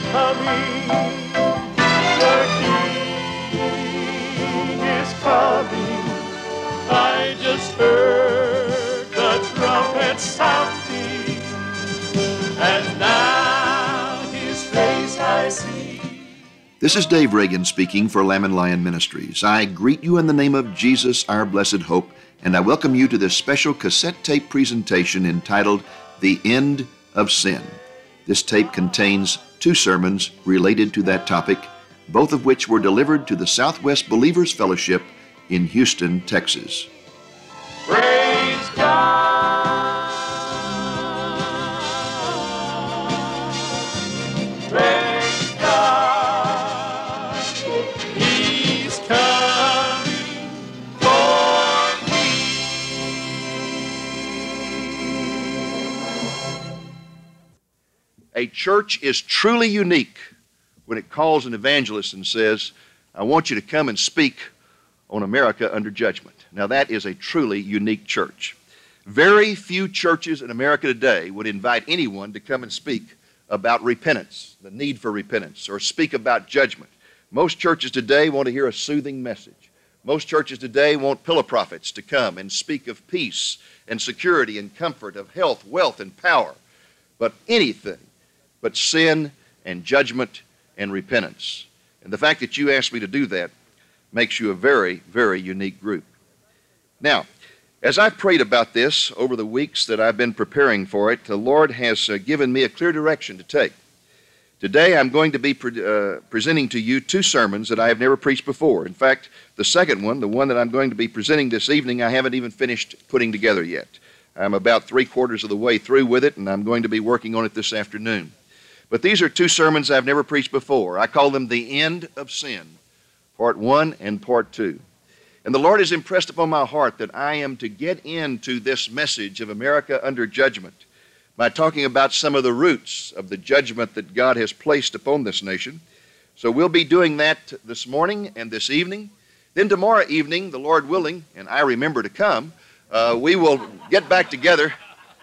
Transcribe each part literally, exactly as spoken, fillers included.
coming. The King is coming. I just heard the trumpet sounding, and now his face I see. This is Dave Reagan speaking for Lamb and Lion Ministries. I greet you in the name of Jesus, our blessed hope, and I welcome you to this special cassette tape presentation entitled The End of Sin. This tape contains two sermons related to that topic, both of which were delivered to the Southwest Believers Fellowship in Houston, Texas. Praise God. Praise God. He's coming for me. A church is truly unique when it calls an evangelist and says, I want you to come and speak on America under judgment. Now that is a truly unique church. Very few churches in America today would invite anyone to come and speak about repentance, the need for repentance, or speak about judgment. Most churches today want to hear a soothing message. Most churches today want pillow prophets to come and speak of peace and security and comfort, of health, wealth, and power. But anything but sin and judgment and repentance. And the fact that you asked me to do that makes you a very, very unique group. Now, as I've prayed about this over the weeks that I've been preparing for it, the Lord has uh, given me a clear direction to take. Today I'm going to be pre uh, presenting to you two sermons that I have never preached before. In fact, the second one, the one that I'm going to be presenting this evening, I haven't even finished putting together yet. I'm about three quarters of the way through with it, and I'm going to be working on it this afternoon. But these are two sermons I've never preached before. I call them The End of Sin, Part one and Part two. And the Lord has impressed upon my heart that I am to get into this message of America under judgment by talking about some of the roots of the judgment that God has placed upon this nation. So we'll be doing that this morning and this evening. Then tomorrow evening, the Lord willing, and I remember to come, uh, we will get back together,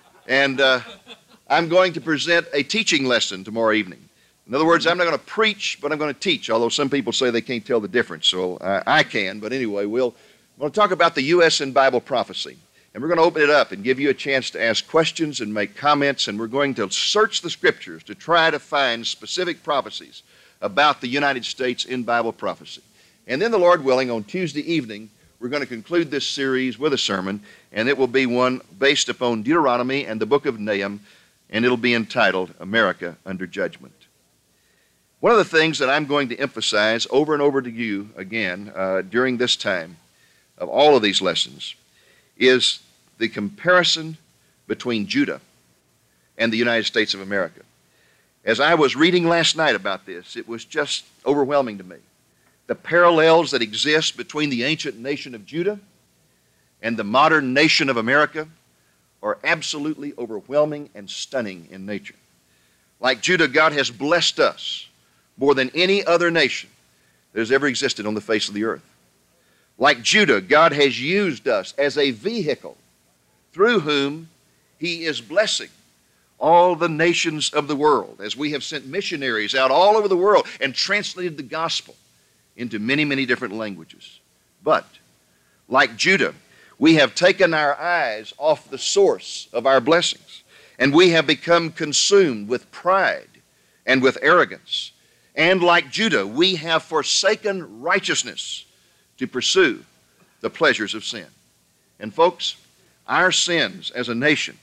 and uh, I'm going to present a teaching lesson tomorrow evening. In other words, I'm not going to preach, but I'm going to teach, although some people say they can't tell the difference, so uh, I can. But anyway, we'll, we'll talk about the U S in Bible prophecy. And we're going to open it up and give you a chance to ask questions and make comments, and we're going to search the Scriptures to try to find specific prophecies about the United States in Bible prophecy. And then, the Lord willing, on Tuesday evening, we're going to conclude this series with a sermon, and it will be one based upon Deuteronomy and the book of Nahum, and it'll be entitled America Under Judgment. One of the things that I'm going to emphasize over and over to you again uh, during this time of all of these lessons is the comparison between Judah and the United States of America. As I was reading last night about this, it was just overwhelming to me. The parallels that exist between the ancient nation of Judah and the modern nation of America are absolutely overwhelming and stunning in nature. Like Judah, God has blessed us more than any other nation that has ever existed on the face of the earth. Like Judah, God has used us as a vehicle through whom He is blessing all the nations of the world, as we have sent missionaries out all over the world and translated the gospel into many, many different languages. But, like Judah, we have taken our eyes off the source of our blessings, and we have become consumed with pride and with arrogance. And like Judah, we have forsaken righteousness to pursue the pleasures of sin. And folks, our sins as a nation,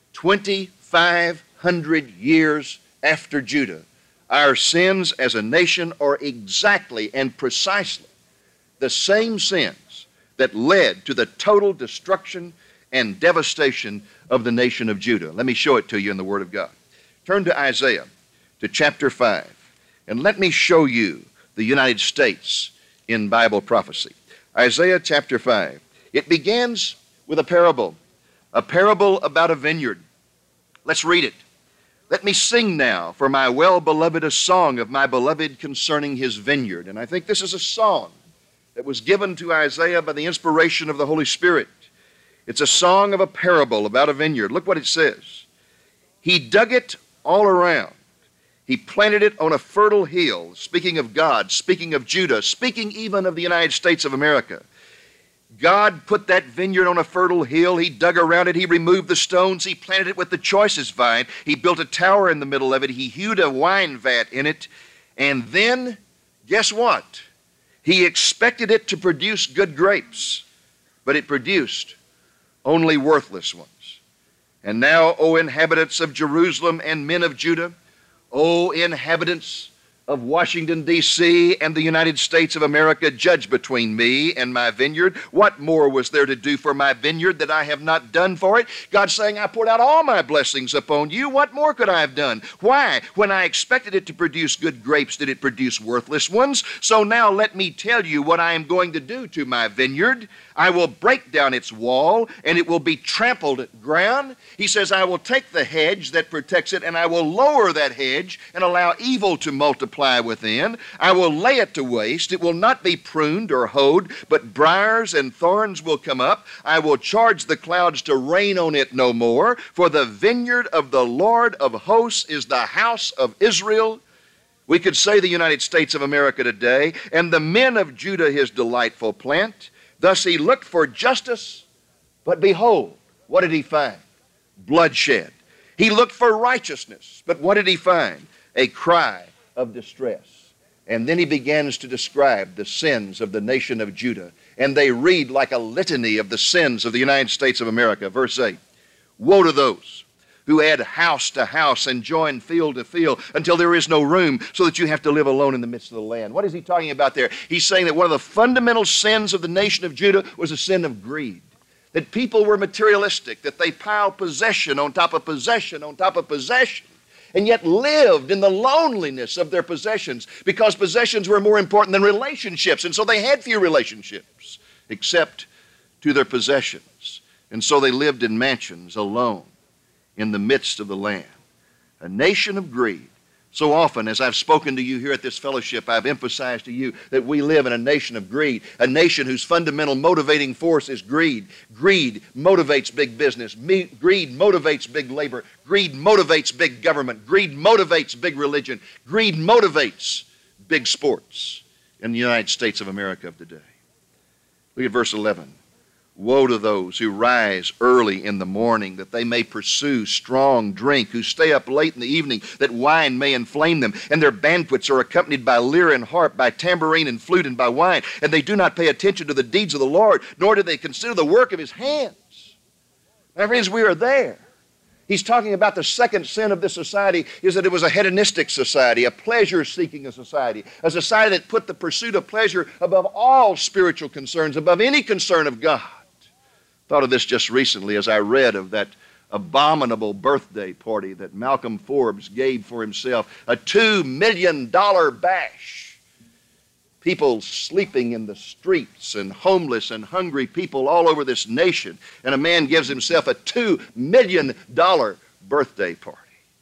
twenty-five hundred years after Judah, our sins as a nation are exactly and precisely the same sins that led to the total destruction and devastation of the nation of Judah. Let me show it to you in the Word of God. Turn to Isaiah, to chapter five. And let me show you the United States in Bible prophecy. Isaiah chapter five. It begins with a parable, a parable about a vineyard. Let's read it. Let me sing now for my well-beloved a song of my beloved concerning his vineyard. And I think this is a song that was given to Isaiah by the inspiration of the Holy Spirit. It's a song of a parable about a vineyard. Look what it says. He dug it all around. He planted it on a fertile hill, speaking of God, speaking of Judah, speaking even of the United States of America. God put that vineyard on a fertile hill. He dug around it. He removed the stones. He planted it with the choicest vine. He built a tower in the middle of it. He hewed a wine vat in it. And then, guess what? He expected it to produce good grapes, but it produced only worthless ones. And now, O inhabitants of Jerusalem and men of Judah, O inhabitants of Washington, D C and the United States of America, judge between me and my vineyard. What more was there to do for my vineyard that I have not done for it? God's saying, I poured out all my blessings upon you. What more could I have done? Why? When I expected it to produce good grapes, did it produce worthless ones? So now let me tell you what I am going to do to my vineyard. I will break down its wall, and it will be trampled ground. He says, I will take the hedge that protects it, and I will lower that hedge and allow evil to multiply within. I will lay it to waste. It will not be pruned or hoed, but briars and thorns will come up. I will charge the clouds to rain on it no more, for the vineyard of the Lord of hosts is the house of Israel. We could say the United States of America today, and the men of Judah his delightful plant. Thus he looked for justice, but behold, what did he find? Bloodshed. He looked for righteousness, but what did he find? A cry of distress. And then he begins to describe the sins of the nation of Judah, and they read like a litany of the sins of the United States of America. Verse eight, woe to those who add house to house and join field to field until there is no room, so that you have to live alone in the midst of the land. What is he talking about there? He's saying that one of the fundamental sins of the nation of Judah was a sin of greed. That people were materialistic, that they piled possession on top of possession on top of possession, and yet lived in the loneliness of their possessions, because possessions were more important than relationships, and so they had few relationships except to their possessions. And so they lived in mansions alone in the midst of the land. A nation of greed. So often, as I've spoken to you here at this fellowship, I've emphasized to you that we live in a nation of greed, a nation whose fundamental motivating force is greed. Greed motivates big business. Me- greed motivates big labor. Greed motivates big government. Greed motivates big religion. Greed motivates big sports in the United States of America of today. Look at verse eleven. Woe to those who rise early in the morning, that they may pursue strong drink, who stay up late in the evening, that wine may inflame them. And their banquets are accompanied by lyre and harp, by tambourine and flute, and by wine. And they do not pay attention to the deeds of the Lord, nor do they consider the work of his hands. My friends, we are there. He's talking about the second sin of this society is that it was a hedonistic society, a pleasure-seeking society, a society that put the pursuit of pleasure above all spiritual concerns, above any concern of God. Thought of this just recently as I read of that abominable birthday party that Malcolm Forbes gave for himself, a two million dollar bash. People sleeping in the streets and homeless and hungry people all over this nation, and a man gives himself a two million dollar birthday party.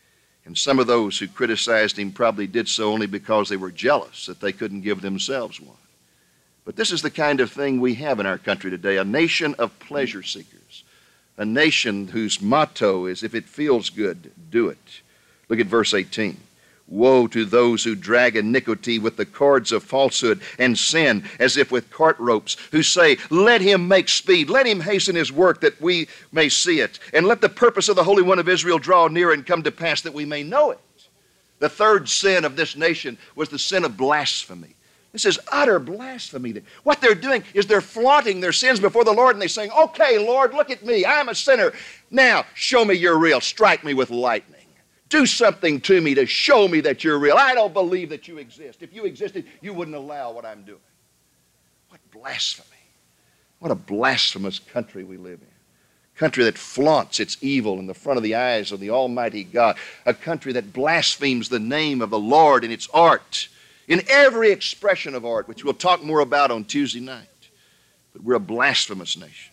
And some of those who criticized him probably did so only because they were jealous that they couldn't give themselves one. But this is the kind of thing we have in our country today, a nation of pleasure seekers, a nation whose motto is, if it feels good, do it. Look at verse eighteen. Woe to those who drag iniquity with the cords of falsehood and sin as if with cart ropes, who say, let him make speed, let him hasten his work that we may see it, and let the purpose of the Holy One of Israel draw near and come to pass that we may know it. The third sin of this nation was the sin of blasphemy. This is utter blasphemy. What they're doing is they're flaunting their sins before the Lord, and they're saying, okay, Lord, look at me. I'm a sinner. Now, show me you're real. Strike me with lightning. Do something to me to show me that you're real. I don't believe that you exist. If you existed, you wouldn't allow what I'm doing. What blasphemy. What a blasphemous country we live in. A country that flaunts its evil in the front of the eyes of the Almighty God. A country that blasphemes the name of the Lord in its art, in every expression of art, which we'll talk more about on Tuesday night. But we're a blasphemous nation.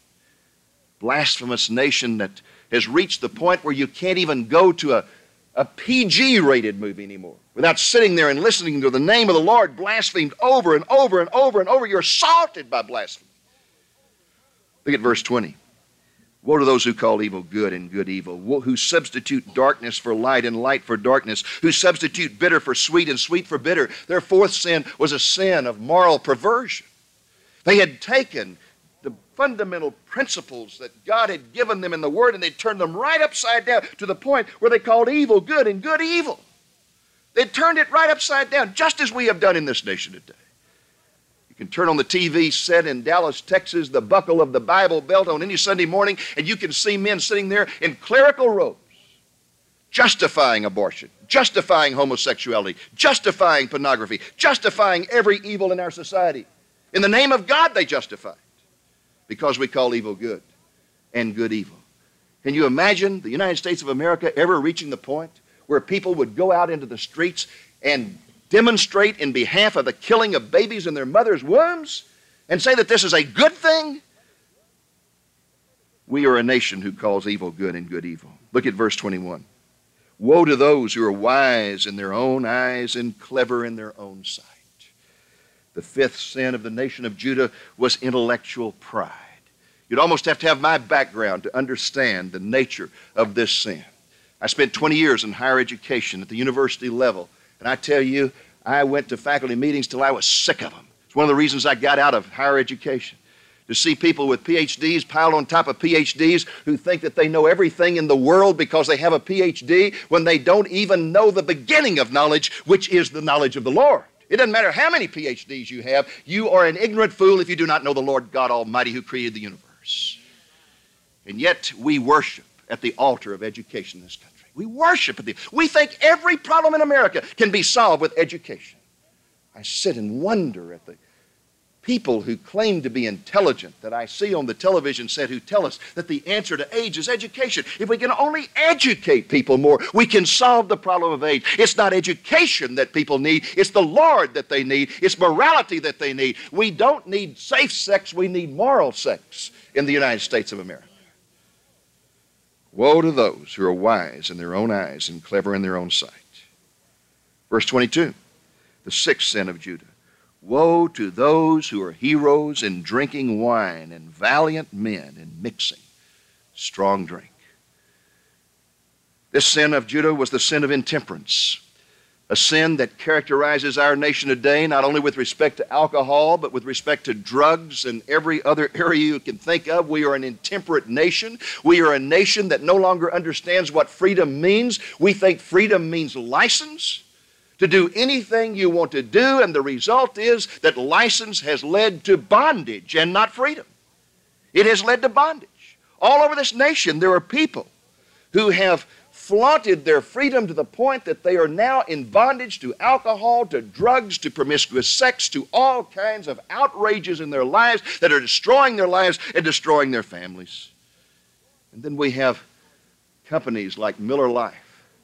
Blasphemous nation that has reached the point where you can't even go to a, a P G-rated movie anymore without sitting there and listening to the name of the Lord blasphemed over and over and over and over. You're assaulted by blasphemy. Look at verse twenty. Woe to those who call evil good and good evil, Woe, who substitute darkness for light and light for darkness, who substitute bitter for sweet and sweet for bitter. Their fourth sin was a sin of moral perversion. They had taken the fundamental principles that God had given them in the Word and they turned them right upside down to the point where they called evil good and good evil. They turned it right upside down, just as we have done in this nation today. You can turn on the T V set in Dallas, Texas, the buckle of the Bible Belt on any Sunday morning, and you can see men sitting there in clerical robes, justifying abortion, justifying homosexuality, justifying pornography, justifying every evil in our society. In the name of God, they justify it because we call evil good and good evil. Can you imagine the United States of America ever reaching the point where people would go out into the streets and demonstrate in behalf of the killing of babies in their mother's wombs and say that this is a good thing? We are a nation who calls evil good and good evil. Look at verse twenty-one. Woe to those who are wise in their own eyes and clever in their own sight. The fifth sin of the nation of Judah was intellectual pride. You'd almost have to have my background to understand the nature of this sin. I spent twenty years in higher education at the university level, and I tell you, I went to faculty meetings till I was sick of them. It's one of the reasons I got out of higher education. To see people with P H Ds piled on top of P H Ds who think that they know everything in the world because they have a P H D when they don't even know the beginning of knowledge, which is the knowledge of the Lord. It doesn't matter how many P H Ds you have, you are an ignorant fool if you do not know the Lord God Almighty who created the universe. And yet we worship at the altar of education in this country. We worship at the, we think every problem in America can be solved with education. I sit and wonder at the people who claim to be intelligent that I see on the television set who tell us that the answer to AIDS is education. If we can only educate people more, we can solve the problem of AIDS. It's not education that people need. It's the Lord that they need. It's morality that they need. We don't need safe sex. We need moral sex in the United States of America. Woe to those who are wise in their own eyes and clever in their own sight. Verse twenty-two, the sixth sin of Judah. Woe to those who are heroes in drinking wine and valiant men in mixing strong drink. This sin of Judah was the sin of intemperance, a sin that characterizes our nation today, not only with respect to alcohol, but with respect to drugs and every other area you can think of. We are an intemperate nation. We are a nation that no longer understands what freedom means. We think freedom means license to do anything you want to do, and the result is that license has led to bondage and not freedom. It has led to bondage. All over this nation, there are people who have flaunted their freedom to the point that they are now in bondage to alcohol, to drugs, to promiscuous sex, to all kinds of outrages in their lives that are destroying their lives and destroying their families. And then we have companies like Miller Lite,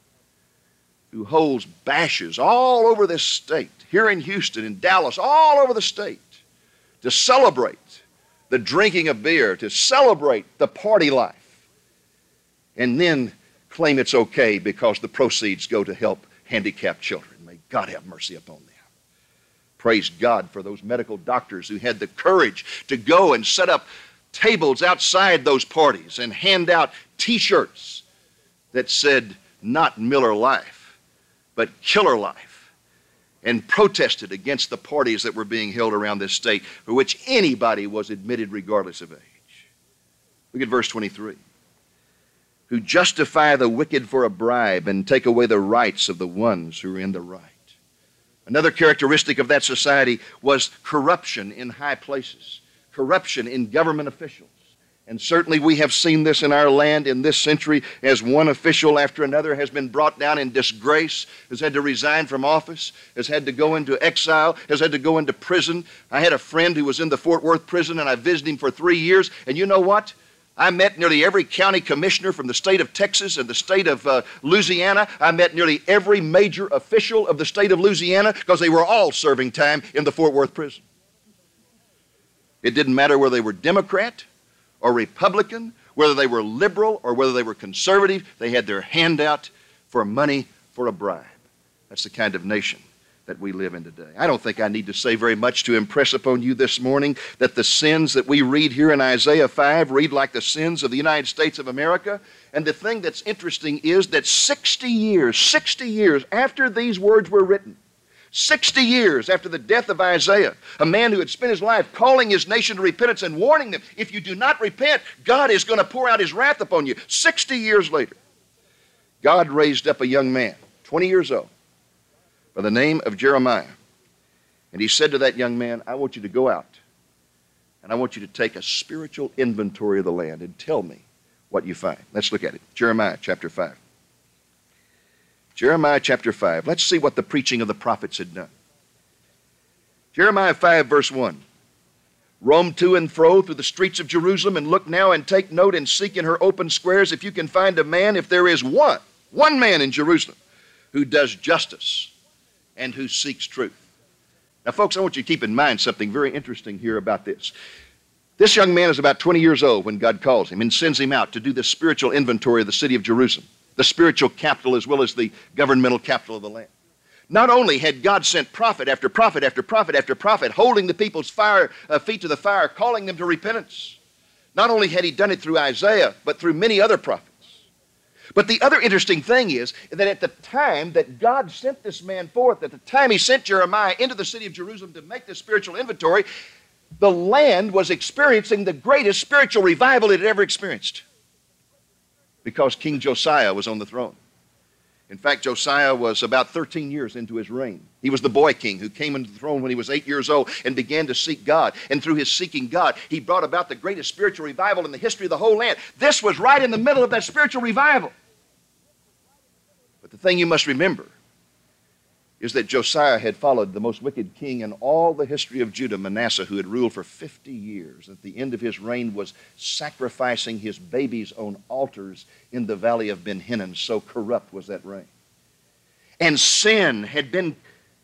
who holds bashes all over this state, here in Houston, in Dallas, all over the state, to celebrate the drinking of beer, to celebrate the party life, and then claim it's okay because the proceeds go to help handicapped children. May God have mercy upon them. Praise God for those medical doctors who had the courage to go and set up tables outside those parties and hand out T-shirts that said, not Miller Life, but Killer Life, and protested against the parties that were being held around this state for which anybody was admitted regardless of age. Look at verse twenty-three. Who justify the wicked for a bribe and take away the rights of the ones who are in the right. Another characteristic of that society was corruption in high places, corruption in government officials. And certainly we have seen this in our land in this century as one official after another has been brought down in disgrace, has had to resign from office, has had to go into exile, has had to go into prison. I had a friend who was in the Fort Worth prison, and I visited him for three years. And you know what? I met nearly every county commissioner from the state of Texas and the state of uh, Louisiana. I met nearly every major official of the state of Louisiana because they were all serving time in the Fort Worth prison. It didn't matter whether they were Democrat or Republican, whether they were liberal or whether they were conservative, they had their hand out for money for a bribe. That's the kind of nation that we live in today. I don't think I need to say very much to impress upon you this morning that the sins that we read here in Isaiah five read like the sins of the United States of America. And the thing that's interesting is that sixty years, sixty years after these words were written, sixty years after the death of Isaiah, a man who had spent his life calling his nation to repentance and warning them, if you do not repent, God is going to pour out his wrath upon you. sixty years later, God raised up a young man, twenty years old, by the name of Jeremiah. And he said to that young man, I want you to go out and I want you to take a spiritual inventory of the land and tell me what you find. Let's look at it. Jeremiah chapter five. Jeremiah chapter five. Let's see what the preaching of the prophets had done. Jeremiah five verse one. Roam to and fro through the streets of Jerusalem and look now and take note and seek in her open squares if you can find a man, if there is one, one man in Jerusalem who does justice and who seeks truth. Now, folks, I want you to keep in mind something very interesting here about this. This young man is about twenty years old when God calls him and sends him out to do this spiritual inventory of the city of Jerusalem, the spiritual capital as well as the governmental capital of the land. Not only had God sent prophet after prophet after prophet after prophet, holding the people's fire, uh, feet to the fire, calling them to repentance. Not only had he done it through Isaiah, but through many other prophets. But the other interesting thing is that at the time that God sent this man forth, at the time he sent Jeremiah into the city of Jerusalem to make this spiritual inventory, the land was experiencing the greatest spiritual revival it had ever experienced, because King Josiah was on the throne. In fact, Josiah was about thirteen years into his reign. He was the boy king who came into the throne when he was eight years old and began to seek God. And through his seeking God, he brought about the greatest spiritual revival in the history of the whole land. This was right in the middle of that spiritual revival. But the thing you must remember is that Josiah had followed the most wicked king in all the history of Judah, Manasseh, who had ruled for fifty years. At the end of his reign was sacrificing his babies on altars in the valley of Ben Hinnom. So corrupt was that reign. And sin had been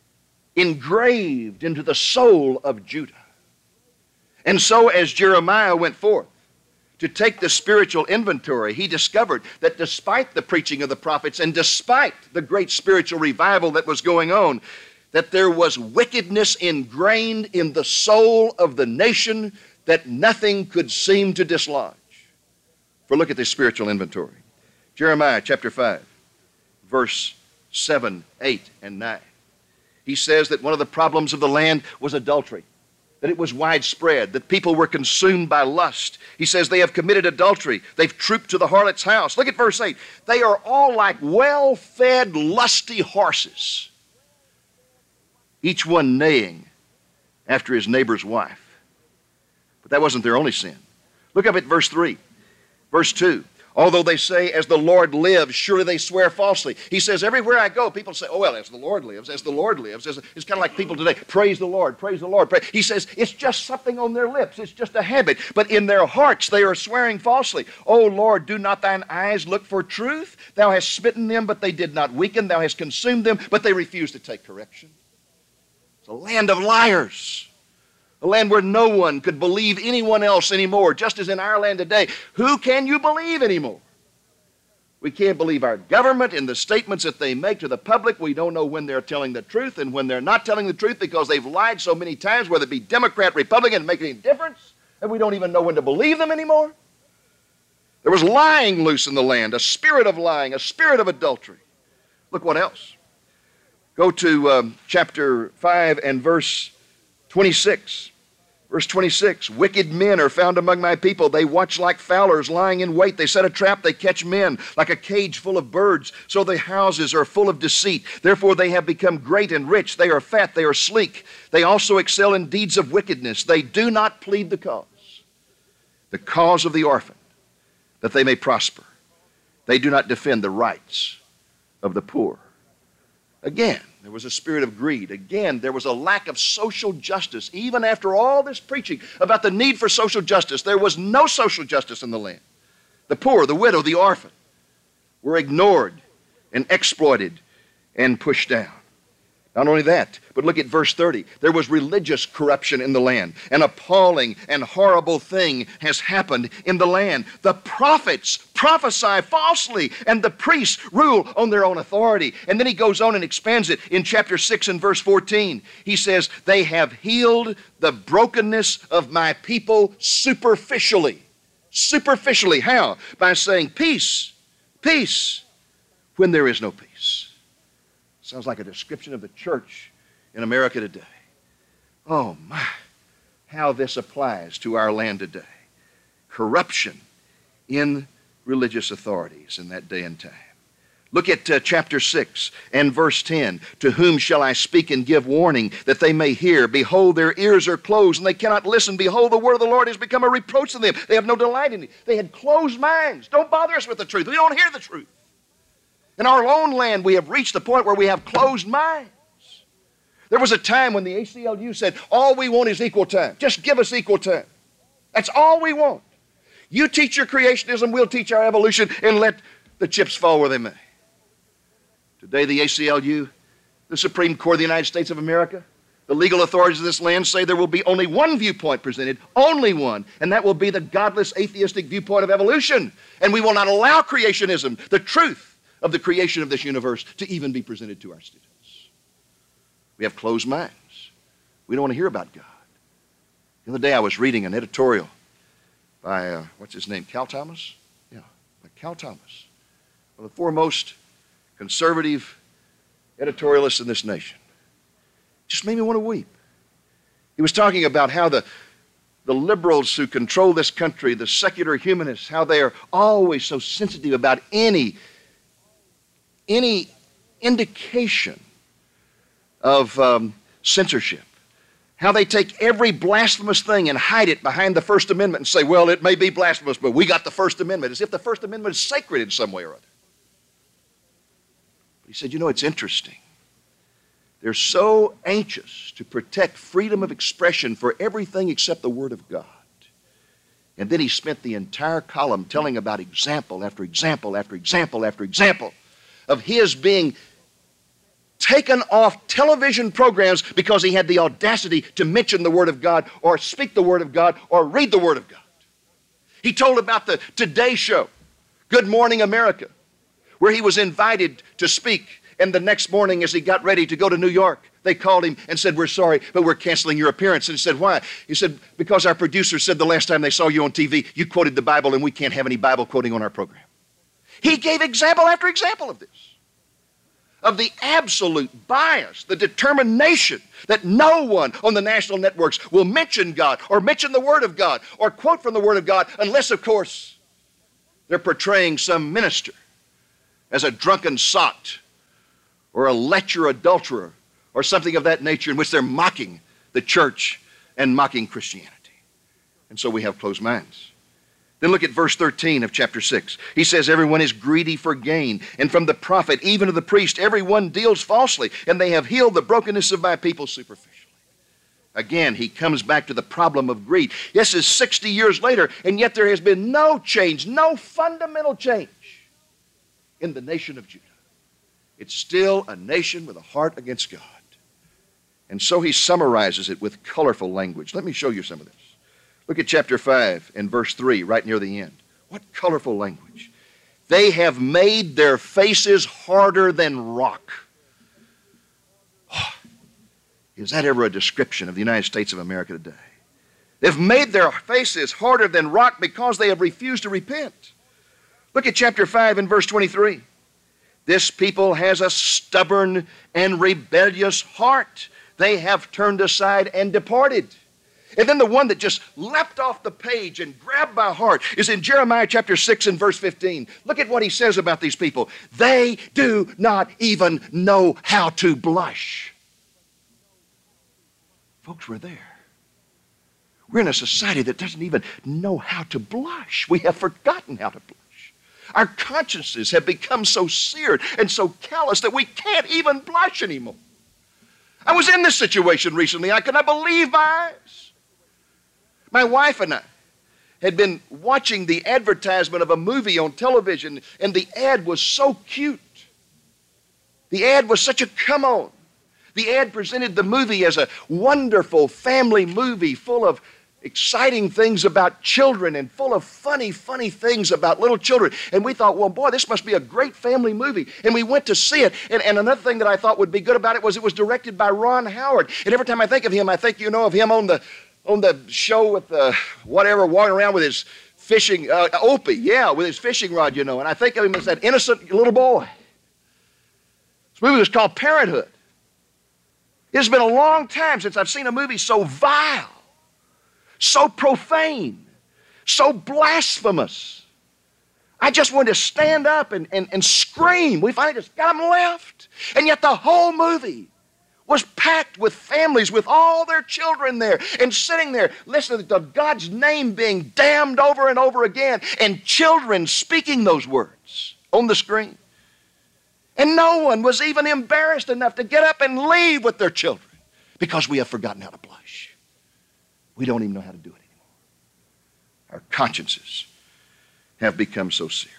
engraved into the soul of Judah. And so as Jeremiah went forth to take the spiritual inventory, he discovered that despite the preaching of the prophets and despite the great spiritual revival that was going on, that there was wickedness ingrained in the soul of the nation that nothing could seem to dislodge. For look at this spiritual inventory. Jeremiah chapter five, verse seven, eight, and nine. He says that one of the problems of the land was adultery, that it was widespread, that people were consumed by lust. He says they have committed adultery. They've trooped to the harlot's house. Look at verse eight. They are all like well-fed, lusty horses, each one neighing after his neighbor's wife. But that wasn't their only sin. Look up at verse three. Verse two. Although they say, as the Lord lives, surely they swear falsely. He says, everywhere I go, people say, oh, well, as the Lord lives, as the Lord lives. As, it's kind of like people today, praise the Lord, praise the Lord. Praise. He says, it's just something on their lips. It's just a habit. But in their hearts, they are swearing falsely. O Lord, do not thine eyes look for truth? Thou hast smitten them, but they did not weaken. Thou hast consumed them, but they refused to take correction. It's a land of liars. A land where no one could believe anyone else anymore, just as in our land today. Who can you believe anymore? We can't believe our government in the statements that they make to the public. We don't know when they're telling the truth and when they're not telling the truth, because they've lied so many times, whether it be Democrat, Republican, it makes any difference, and we don't even know when to believe them anymore. There was lying loose in the land, a spirit of lying, a spirit of adultery. Look what else. Go to um, chapter five and verse twenty-six. Verse twenty-six, wicked men are found among my people. They watch like fowlers lying in wait. They set a trap, they catch men like a cage full of birds. So their houses are full of deceit. Therefore they have become great and rich. They are fat, they are sleek. They also excel in deeds of wickedness. They do not plead the cause, the cause of the orphan, that they may prosper. They do not defend the rights of the poor. Again, there was a spirit of greed. Again, there was a lack of social justice. Even after all this preaching about the need for social justice, there was no social justice in the land. The poor, the widow, the orphan were ignored and exploited and pushed down. Not only that, but look at verse thirty. There was religious corruption in the land. An appalling and horrible thing has happened in the land. The prophets prophesy falsely, and the priests rule on their own authority. And then he goes on and expands it in chapter six and verse fourteen. He says, they have healed the brokenness of my people superficially. Superficially. How? By saying peace, peace, when there is no peace. Sounds like a description of the church in America today. Oh my, how this applies to our land today. Corruption in religious authorities in that day and time. Look at uh, chapter six and verse ten. To whom shall I speak and give warning that they may hear? Behold, their ears are closed and they cannot listen. Behold, the word of the Lord has become a reproach to them. They have no delight in it. They had closed minds. Don't bother us with the truth. We don't hear the truth. In our own land, we have reached the point where we have closed minds. There was a time when the A C L U said, all we want is equal time. Just give us equal time. That's all we want. You teach your creationism, we'll teach our evolution, and let the chips fall where they may. Today, the A C L U, the Supreme Court of the United States of America, the legal authorities of this land say there will be only one viewpoint presented, only one, and that will be the godless, atheistic viewpoint of evolution. And we will not allow creationism, the truth of the creation of this universe, to even be presented to our students. We have closed minds. We don't want to hear about God. The other day I was reading an editorial by, uh, what's his name, Cal Thomas? Yeah, by Cal Thomas, one of the foremost conservative editorialists in this nation. It just made me want to weep. He was talking about how the The liberals who control this country, the secular humanists, how they are always so sensitive about any any indication of um, censorship. How they take every blasphemous thing and hide it behind the First Amendment and say, well, it may be blasphemous, but we got the First Amendment, as if the First Amendment is sacred in some way or other. But he said, you know, it's interesting. They're so anxious to protect freedom of expression for everything except the Word of God. And then he spent the entire column telling about example after example after example after example of his being taken off television programs because he had the audacity to mention the Word of God or speak the Word of God or read the Word of God. He told about the Today Show, Good Morning America, where he was invited to speak, and the next morning as he got ready to go to New York, they called him and said, we're sorry, but we're canceling your appearance. And he said, why? He said, because our producer said the last time they saw you on T V, you quoted the Bible, and we can't have any Bible quoting on our program. He gave example after example of this, of the absolute bias, the determination that no one on the national networks will mention God or mention the Word of God or quote from the Word of God unless, of course, they're portraying some minister as a drunken sot or a lecher adulterer or something of that nature in which they're mocking the church and mocking Christianity. And so we have closed minds. Then look at verse thirteen of chapter six. He says, everyone is greedy for gain, and from the prophet even to the priest, everyone deals falsely, and they have healed the brokenness of my people superficially. Again, he comes back to the problem of greed. This is sixty years later, and yet there has been no change, no fundamental change in the nation of Judah. It's still a nation with a heart against God. And so he summarizes it with colorful language. Let me show you some of this. Look at chapter five and verse three, right near the end. What colorful language. They have made their faces harder than rock. Oh, is that ever a description of the United States of America today? They've made their faces harder than rock because they have refused to repent. Look at chapter five and verse twenty-three. This people has a stubborn and rebellious heart. They have turned aside and departed. And then the one that just leapt off the page and grabbed my heart is in Jeremiah chapter six and verse fifteen. Look at what he says about these people. They do not even know how to blush. Folks, we're there. We're in a society that doesn't even know how to blush. We have forgotten how to blush. Our consciences have become so seared and so callous that we can't even blush anymore. I was in this situation recently. I could not believe my eyes. My wife and I had been watching the advertisement of a movie on television, and the ad was so cute. The ad was such a come on. The ad presented the movie as a wonderful family movie full of exciting things about children and full of funny, funny things about little children. And we thought, well, boy, this must be a great family movie. And we went to see it. And, and another thing that I thought would be good about it was it was directed by Ron Howard. And every time I think of him, I think, you know, of him on the on the show with the whatever, walking around with his fishing, uh, Opie, yeah, with his fishing rod, you know. And I think of him as that innocent little boy. This movie was called Parenthood. It's been a long time since I've seen a movie so vile, so profane, so blasphemous. I just wanted to stand up and, and, and scream. We finally just got them left. And yet the whole movie was packed with families with all their children there and sitting there listening to God's name being damned over and over again and children speaking those words on the screen. And no one was even embarrassed enough to get up and leave with their children because we have forgotten how to blush. We don't even know how to do it anymore. Our consciences have become so seared.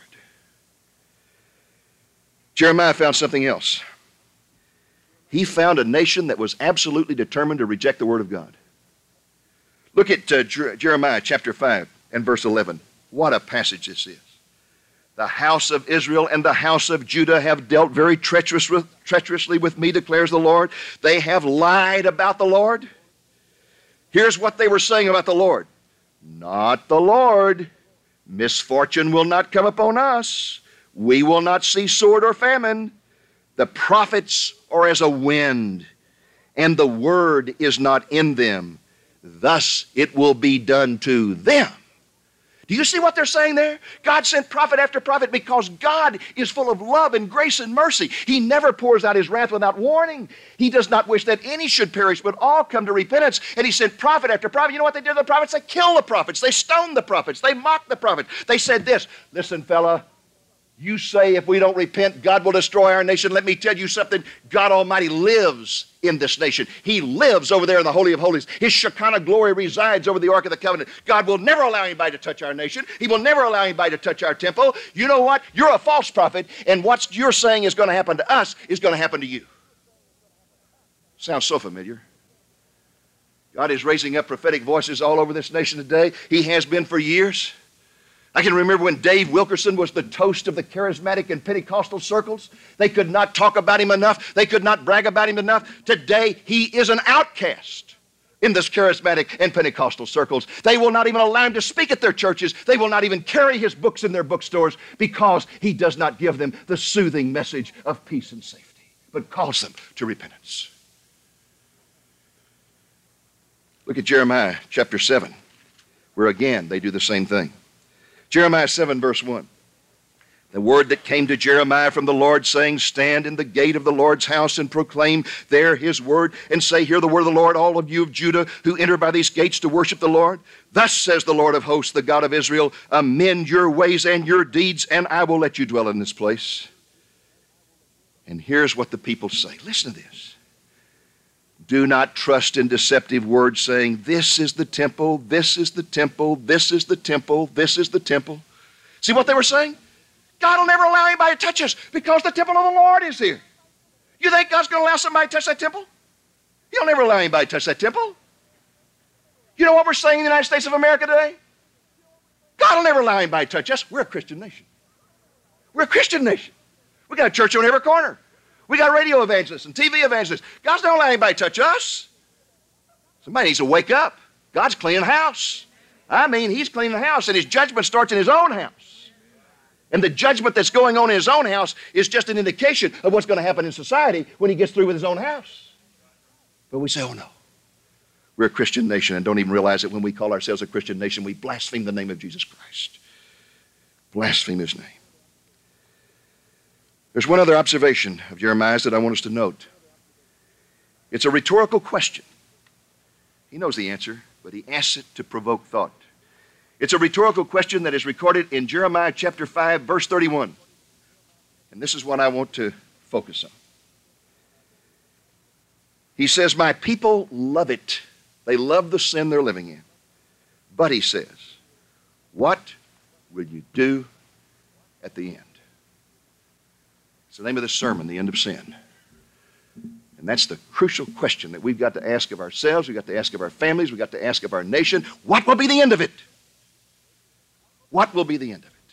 Jeremiah found something else. He found a nation that was absolutely determined to reject the Word of God. Look at uh, Jer- Jeremiah chapter five and verse eleven. What a passage this is. The house of Israel and the house of Judah have dealt very treacherous with, treacherously with me, declares the Lord. They have lied about the Lord. Here's what they were saying about the Lord. Not the Lord. Misfortune will not come upon us. We will not see sword or famine. The prophets are as a wind, and the word is not in them. Thus it will be done to them. Do you see what they're saying there? God sent prophet after prophet because God is full of love and grace and mercy. He never pours out his wrath without warning. He does not wish that any should perish, but all come to repentance. And he sent prophet after prophet. You know what they did to the prophets? They killed the prophets. They stoned the prophets. They mocked the prophets. They said this, listen, fella, you say if we don't repent, God will destroy our nation. Let me tell you something. God Almighty lives in this nation. He lives over there in the Holy of Holies. His Shekinah glory resides over the Ark of the Covenant. God will never allow anybody to touch our nation. He will never allow anybody to touch our temple. You know what? You're a false prophet, and what you're saying is going to happen to us is going to happen to you. Sounds so familiar. God is raising up prophetic voices all over this nation today. He has been for years. I can remember when Dave Wilkerson was the toast of the charismatic and Pentecostal circles. They could not talk about him enough. They could not brag about him enough. Today, he is an outcast in this charismatic and Pentecostal circles. They will not even allow him to speak at their churches. They will not even carry his books in their bookstores because he does not give them the soothing message of peace and safety, but calls them to repentance. Look at Jeremiah chapter seven, where again they do the same thing. Jeremiah seven, verse one. The word that came to Jeremiah from the Lord, saying, stand in the gate of the Lord's house and proclaim there his word, and say, hear the word of the Lord, all of you of Judah who enter by these gates to worship the Lord. Thus says the Lord of hosts, the God of Israel, amend your ways and your deeds, and I will let you dwell in this place. And here's what the people say. Listen to this. Do not trust in deceptive words saying, this is the temple, this is the temple, this is the temple, this is the temple. See what they were saying? God will never allow anybody to touch us because the temple of the Lord is here. You think God's going to allow somebody to touch that temple? He'll never allow anybody to touch that temple. You know what we're saying in the United States of America today? God will never allow anybody to touch us. We're a Christian nation. We're a Christian nation. We got a church on every corner. We got radio evangelists and T V evangelists. God's not going to allow anybody to touch us. Somebody needs to wake up. God's cleaning house. I mean, he's cleaning the house, and his judgment starts in his own house. And the judgment that's going on in his own house is just an indication of what's going to happen in society when he gets through with his own house. But we say, oh no, we're a Christian nation, and don't even realize that when we call ourselves a Christian nation, we blaspheme the name of Jesus Christ. Blaspheme his name. There's one other observation of Jeremiah's that I want us to note. It's a rhetorical question. He knows the answer, but he asks it to provoke thought. It's a rhetorical question that is recorded in Jeremiah chapter five, verse thirty-one. And this is what I want to focus on. He says, my people love it. They love the sin they're living in. But he says, what will you do at the end? It's the name of this sermon, The End of Sin. And And that's the crucial question that we've got to ask of ourselves, we've got to ask of our families, we've got to ask of our nation. What will be the end of it? What will be the end of it?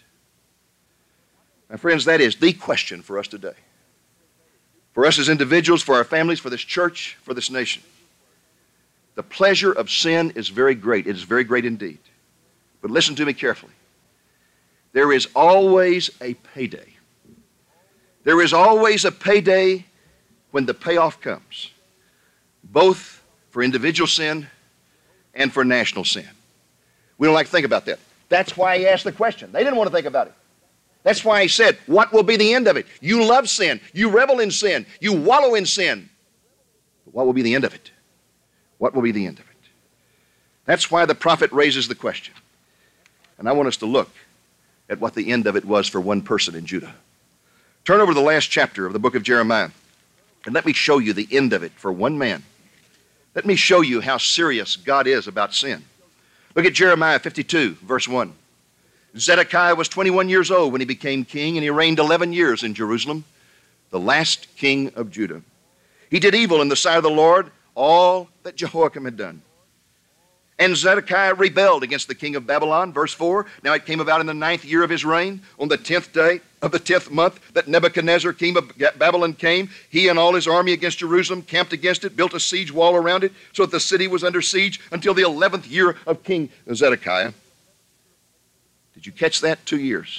My friends, that is the question for us today. For us as individuals, for our families, for this church, for this nation. The pleasure of sin is very great. It is very great indeed. But listen to me carefully. There is always a payday. There is always a payday when the payoff comes, both for individual sin and for national sin. We don't like to think about that. That's why he asked the question. They didn't want to think about it. That's why he said, what will be the end of it? You love sin. You revel in sin. You wallow in sin. But what will be the end of it? What will be the end of it? That's why the prophet raises the question. And I want us to look at what the end of it was for one person in Judah. Turn over to the last chapter of the book of Jeremiah, and let me show you the end of it for one man. Let me show you how serious God is about sin. Look at Jeremiah fifty-two, verse one. Zedekiah was twenty-one years old when he became king, and he reigned eleven years in Jerusalem, the last king of Judah. He did evil in the sight of the Lord, all that Jehoiakim had done. And Zedekiah rebelled against the king of Babylon, verse four. Now it came about in the ninth year of his reign, on the tenth day of the tenth month, that Nebuchadnezzar, king of Babylon, came. He and all his army against Jerusalem, camped against it, built a siege wall around it, so that the city was under siege until the eleventh year of King Zedekiah. Did you catch that? Two years.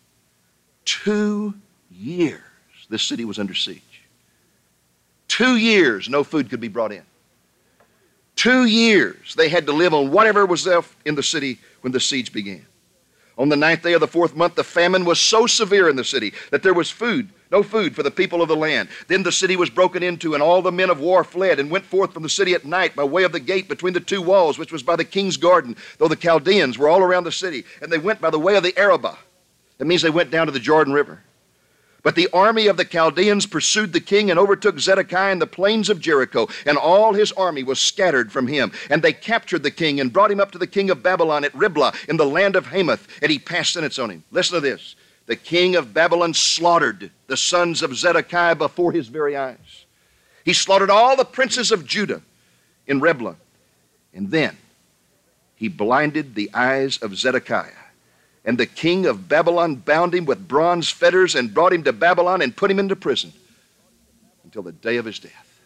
Two years this city was under siege. Two years no food could be brought in. Two years they had to live on whatever was left in the city when the siege began. On the ninth day of the fourth month, the famine was so severe in the city that there was food, no food for the people of the land. Then the city was broken into, and all the men of war fled and went forth from the city at night by way of the gate between the two walls, which was by the king's garden, though the Chaldeans were all around the city. And they went by the way of the Arabah. That means they went down to the Jordan River. But the army of the Chaldeans pursued the king and overtook Zedekiah in the plains of Jericho, and all his army was scattered from him. And they captured the king and brought him up to the king of Babylon at Riblah in the land of Hamath, and he passed sentence on him. Listen to this. The king of Babylon slaughtered the sons of Zedekiah before his very eyes. He slaughtered all the princes of Judah in Riblah. And then he blinded the eyes of Zedekiah. And the king of Babylon bound him with bronze fetters and brought him to Babylon and put him into prison until the day of his death.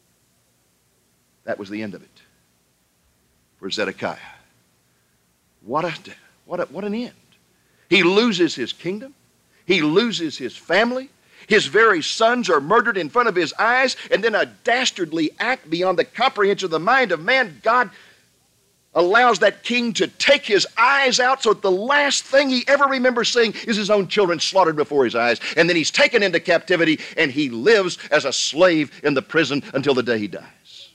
That was the end of it for Zedekiah. What a, what a, what an end. He loses his kingdom. He loses his family. His very sons are murdered in front of his eyes, and then a dastardly act beyond the comprehension of the mind of man. God allows that king to take his eyes out, so that the last thing he ever remembers seeing is his own children slaughtered before his eyes. And then he's taken into captivity, and he lives as a slave in the prison until the day he dies.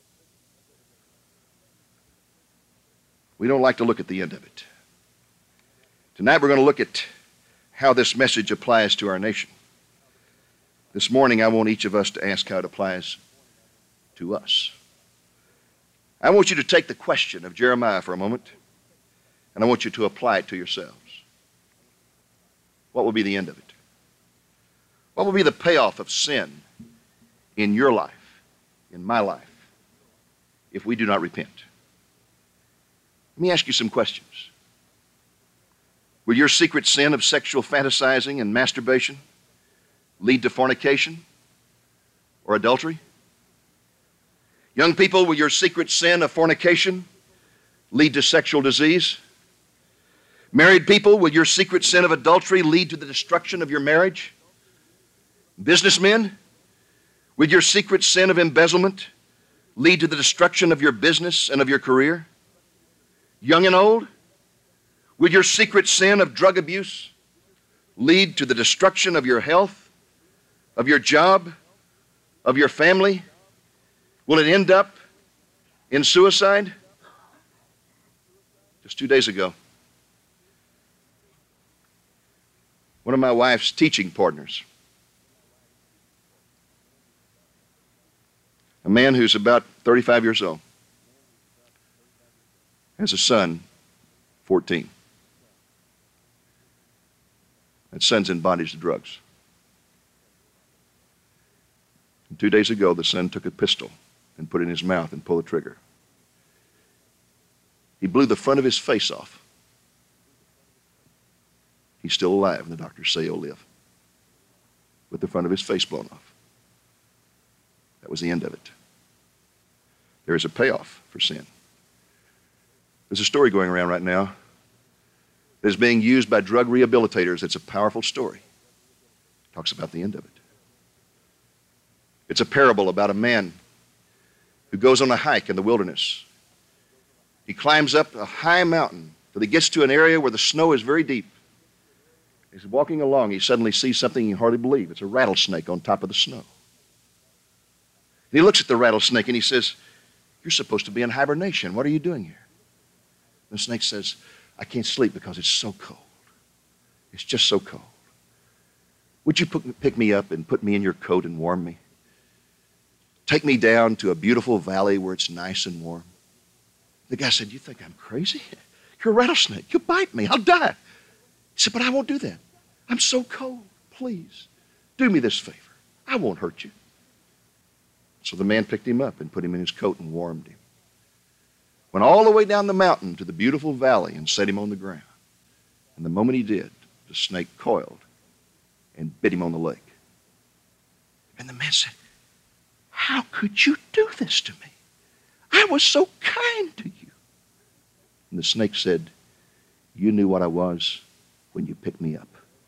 We don't like to look at the end of it. Tonight we're going to look at how this message applies to our nation. This morning I want each of us to ask how it applies to us. I want you to take the question of Jeremiah for a moment, and I want you to apply it to yourselves. What will be the end of it? What will be the payoff of sin in your life, in my life, if we do not repent? Let me ask you some questions. Will your secret sin of sexual fantasizing and masturbation lead to fornication or adultery? Young people, will your secret sin of fornication lead to sexual disease? Married people, will your secret sin of adultery lead to the destruction of your marriage? Businessmen, will your secret sin of embezzlement lead to the destruction of your business and of your career? Young and old, will your secret sin of drug abuse lead to the destruction of your health, of your job, of your family? Will it end up in suicide? Just two days ago, one of my wife's teaching partners, a man who's about thirty-five years old, has a son, fourteen. That son's in bondage to drugs. In two days ago, the son took a pistol and put it in his mouth and pulled the trigger. He blew the front of his face off. He's still alive, and the doctors say he'll live, with the front of his face blown off. That was the end of it. There is a payoff for sin. There's a story going around right now that is being used by drug rehabilitators. It's a powerful story. It talks about the end of it. It's a parable about a man who goes on a hike in the wilderness. He climbs up a high mountain till he gets to an area where the snow is very deep. He's walking along. He suddenly sees something he can hardly believe. It's a rattlesnake on top of the snow. And he looks at the rattlesnake and he says, "You're supposed to be in hibernation. What are you doing here?" And the snake says, "I can't sleep because it's so cold. It's just so cold. Would you put, pick me up and put me in your coat and warm me? Take me down to a beautiful valley where it's nice and warm." The guy said, "You think I'm crazy? You're a rattlesnake. You'll bite me. I'll die." He said, "But I won't do that. I'm so cold. Please, do me this favor. I won't hurt you." So the man picked him up and put him in his coat and warmed him. Went all the way down the mountain to the beautiful valley and set him on the ground. And the moment he did, the snake coiled and bit him on the leg. And the man said, "How could you do this to me? I was so kind to you." And the snake said, "You knew what I was when you picked me up."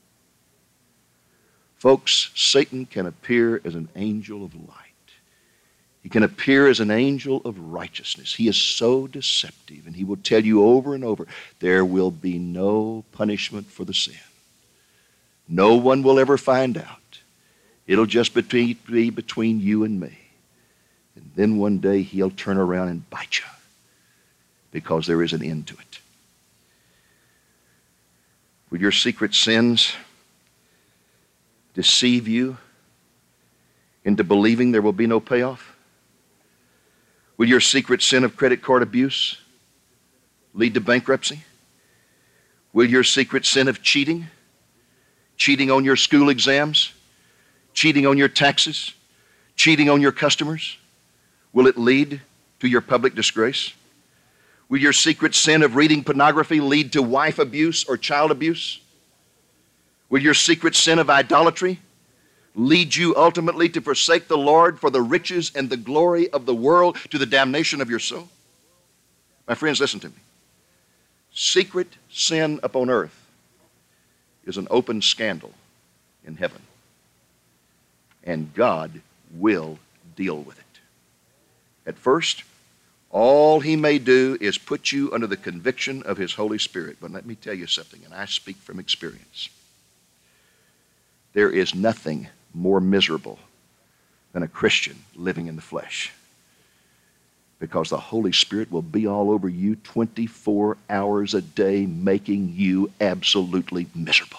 Folks, Satan can appear as an angel of light. He can appear as an angel of righteousness. He is so deceptive, and he will tell you over and over, there will be no punishment for the sin. No one will ever find out. It'll just be between you and me. And then one day he'll turn around and bite you because there is an end to it. Will your secret sins deceive you into believing there will be no payoff? Will your secret sin of credit card abuse lead to bankruptcy? Will your secret sin of cheating, cheating on your school exams, cheating on your taxes, cheating on your customers, will it lead to your public disgrace? Will your secret sin of reading pornography lead to wife abuse or child abuse? Will your secret sin of idolatry lead you ultimately to forsake the Lord for the riches and the glory of the world, to the damnation of your soul? My friends, listen to me. Secret sin upon earth is an open scandal in heaven, and God will deal with it. At first, all he may do is put you under the conviction of his Holy Spirit. But let me tell you something, and I speak from experience. There is nothing more miserable than a Christian living in the flesh, because the Holy Spirit will be all over you twenty-four hours a day, making you absolutely miserable.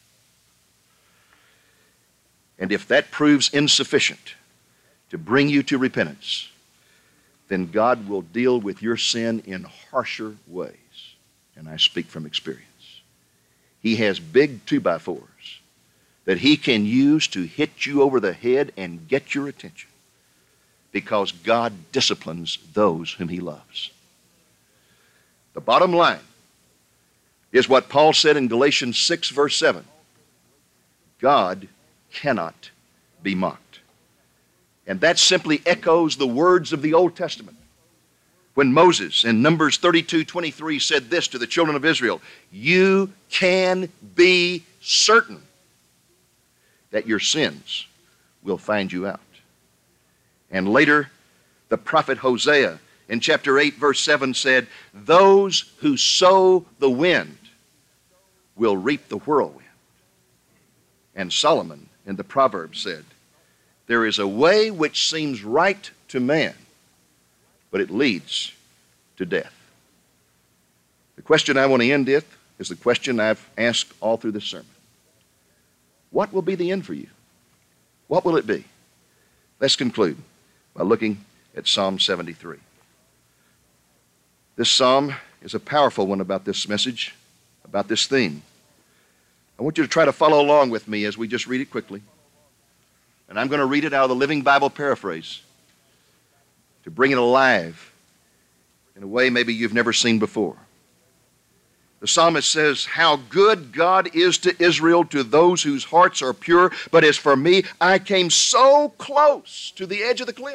And if that proves insufficient to bring you to repentance, then God will deal with your sin in harsher ways. And I speak from experience. He has big two-by-fours that he can use to hit you over the head and get your attention, because God disciplines those whom he loves. The bottom line is what Paul said in Galatians six, verse seven. God cannot be mocked. And that simply echoes the words of the Old Testament, when Moses in Numbers thirty-two twenty-three said this to the children of Israel: "You can be certain that your sins will find you out." And later, the prophet Hosea in chapter eight, verse seven said, "Those who sow the wind will reap the whirlwind." And Solomon in the Proverbs said, "There is a way which seems right to man, but it leads to death." The question I want to end with is the question I've asked all through this sermon. What will be the end for you? What will it be? Let's conclude by looking at Psalm seventy-three. This psalm is a powerful one about this message, about this theme. I want you to try to follow along with me as we just read it quickly. And I'm going to read it out of the Living Bible Paraphrase to bring it alive in a way maybe you've never seen before. The psalmist says, "How good God is to Israel, to those whose hearts are pure. But as for me, I came so close to the edge of the cliff."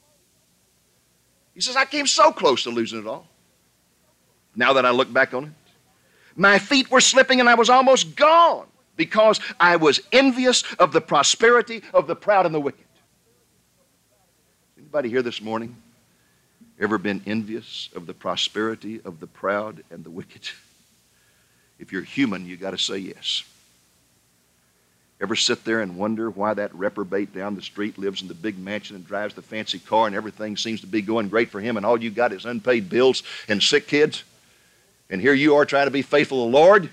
He says, I came so close to losing it all. Now that I look back on it, my feet were slipping and I was almost gone because I was envious of the prosperity of the proud and the wicked. Anybody here this morning ever been envious of the prosperity of the proud and the wicked? If you're human, you got to say yes. Ever sit there and wonder why that reprobate down the street lives in the big mansion and drives the fancy car and everything seems to be going great for him and all you got is unpaid bills and sick kids? And here you are trying to be faithful to the Lord?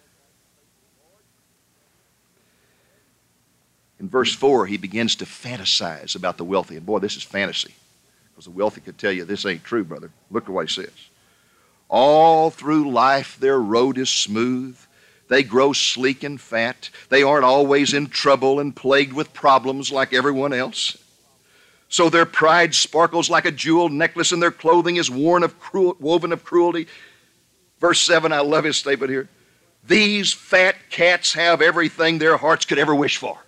In verse four, he begins to fantasize about the wealthy. And boy, this is fantasy. Because the wealthy could tell you, this ain't true, brother. Look at what he says. All through life their road is smooth. They grow sleek and fat. They aren't always in trouble and plagued with problems like everyone else. So their pride sparkles like a jeweled necklace and their clothing is worn of cruel, woven of cruelty. Verse seven, I love his statement here. These fat cats have everything their hearts could ever wish for.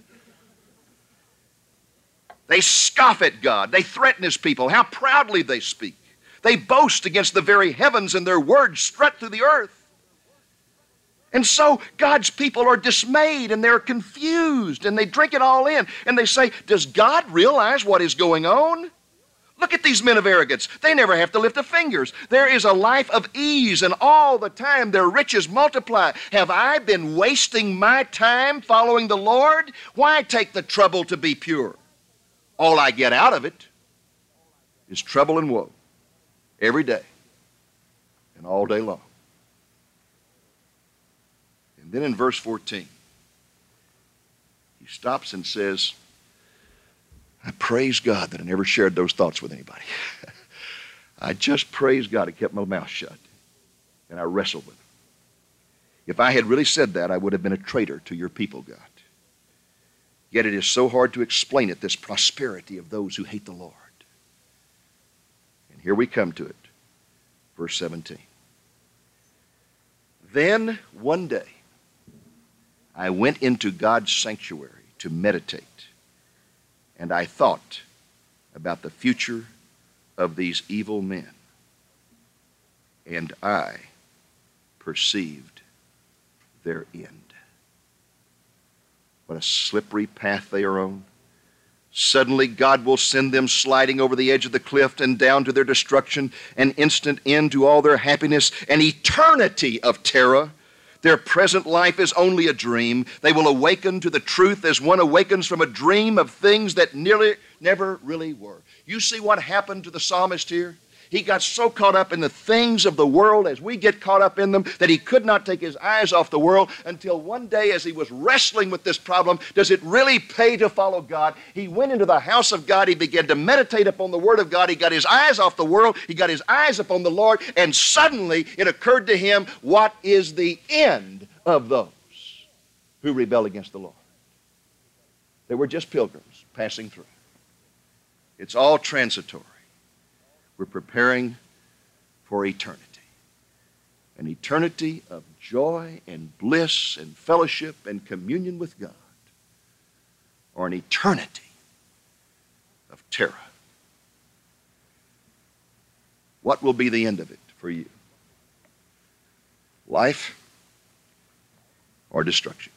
They scoff at God. They threaten his people. How proudly they speak. They boast against the very heavens and their words strut through the earth. And so God's people are dismayed and they're confused and they drink it all in and they say, does God realize what is going on? Look at these men of arrogance. They never have to lift a finger. There is a life of ease and all the time their riches multiply. Have I been wasting my time following the Lord? Why take the trouble to be pure? All I get out of it is trouble and woe every day and all day long. And then in verse fourteen, he stops and says, I praise God that I never shared those thoughts with anybody. I just praise God I kept my mouth shut and I wrestled with him. If I had really said that, I would have been a traitor to your people, God. Yet it is so hard to explain it, this prosperity of those who hate the Lord. And here we come to it. Verse seventeen. Then one day, I went into God's sanctuary to meditate, and I thought about the future of these evil men, and I perceived their end. What a slippery path they are on. Suddenly, God will send them sliding over the edge of the cliff and down to their destruction, an instant end to all their happiness, an eternity of terror. Their present life is only a dream. They will awaken to the truth as one awakens from a dream of things that nearly never really were. You see what happened to the psalmist here? He got so caught up in the things of the world as we get caught up in them that he could not take his eyes off the world until one day as he was wrestling with this problem, does it really pay to follow God? He went into the house of God. He began to meditate upon the Word of God. He got his eyes off the world. He got his eyes upon the Lord. And suddenly it occurred to him, what is the end of those who rebel against the Lord? They were just pilgrims passing through. It's all transitory. We're preparing for eternity. An eternity of joy and bliss and fellowship and communion with God. Or an eternity of terror. What will be the end of it for you? Life or destruction?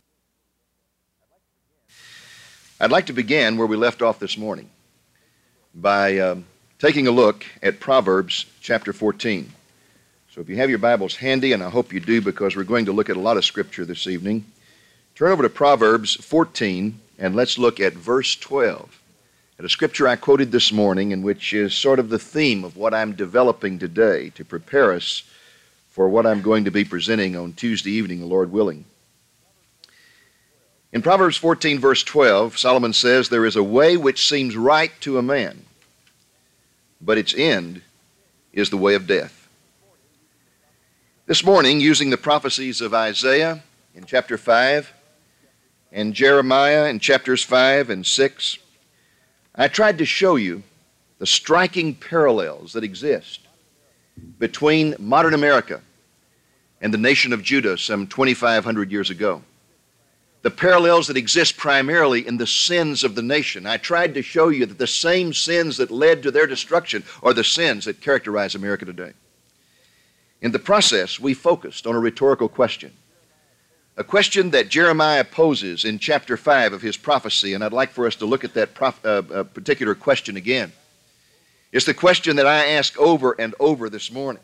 I'd like to begin where we left off this morning by um, taking a look at Proverbs chapter fourteen. So if you have your Bibles handy, and I hope you do because we're going to look at a lot of Scripture this evening, turn over to Proverbs fourteen and let's look at verse twelve. At a Scripture I quoted this morning and which is sort of the theme of what I'm developing today to prepare us for what I'm going to be presenting on Tuesday evening, the Lord willing. In Proverbs fourteen verse twelve, Solomon says, there is a way which seems right to a man, but its end is the way of death. This morning, using the prophecies of Isaiah in chapter five and Jeremiah in chapters five and six, I tried to show you the striking parallels that exist between modern America and the nation of Judah some twenty-five hundred years ago. The parallels that exist primarily in the sins of the nation. I tried to show you that the same sins that led to their destruction are the sins that characterize America today. In the process, we focused on a rhetorical question, a question that Jeremiah poses in chapter five of his prophecy, and I'd like for us to look at that prof, uh, uh, particular question again. It's the question that I ask over and over this morning.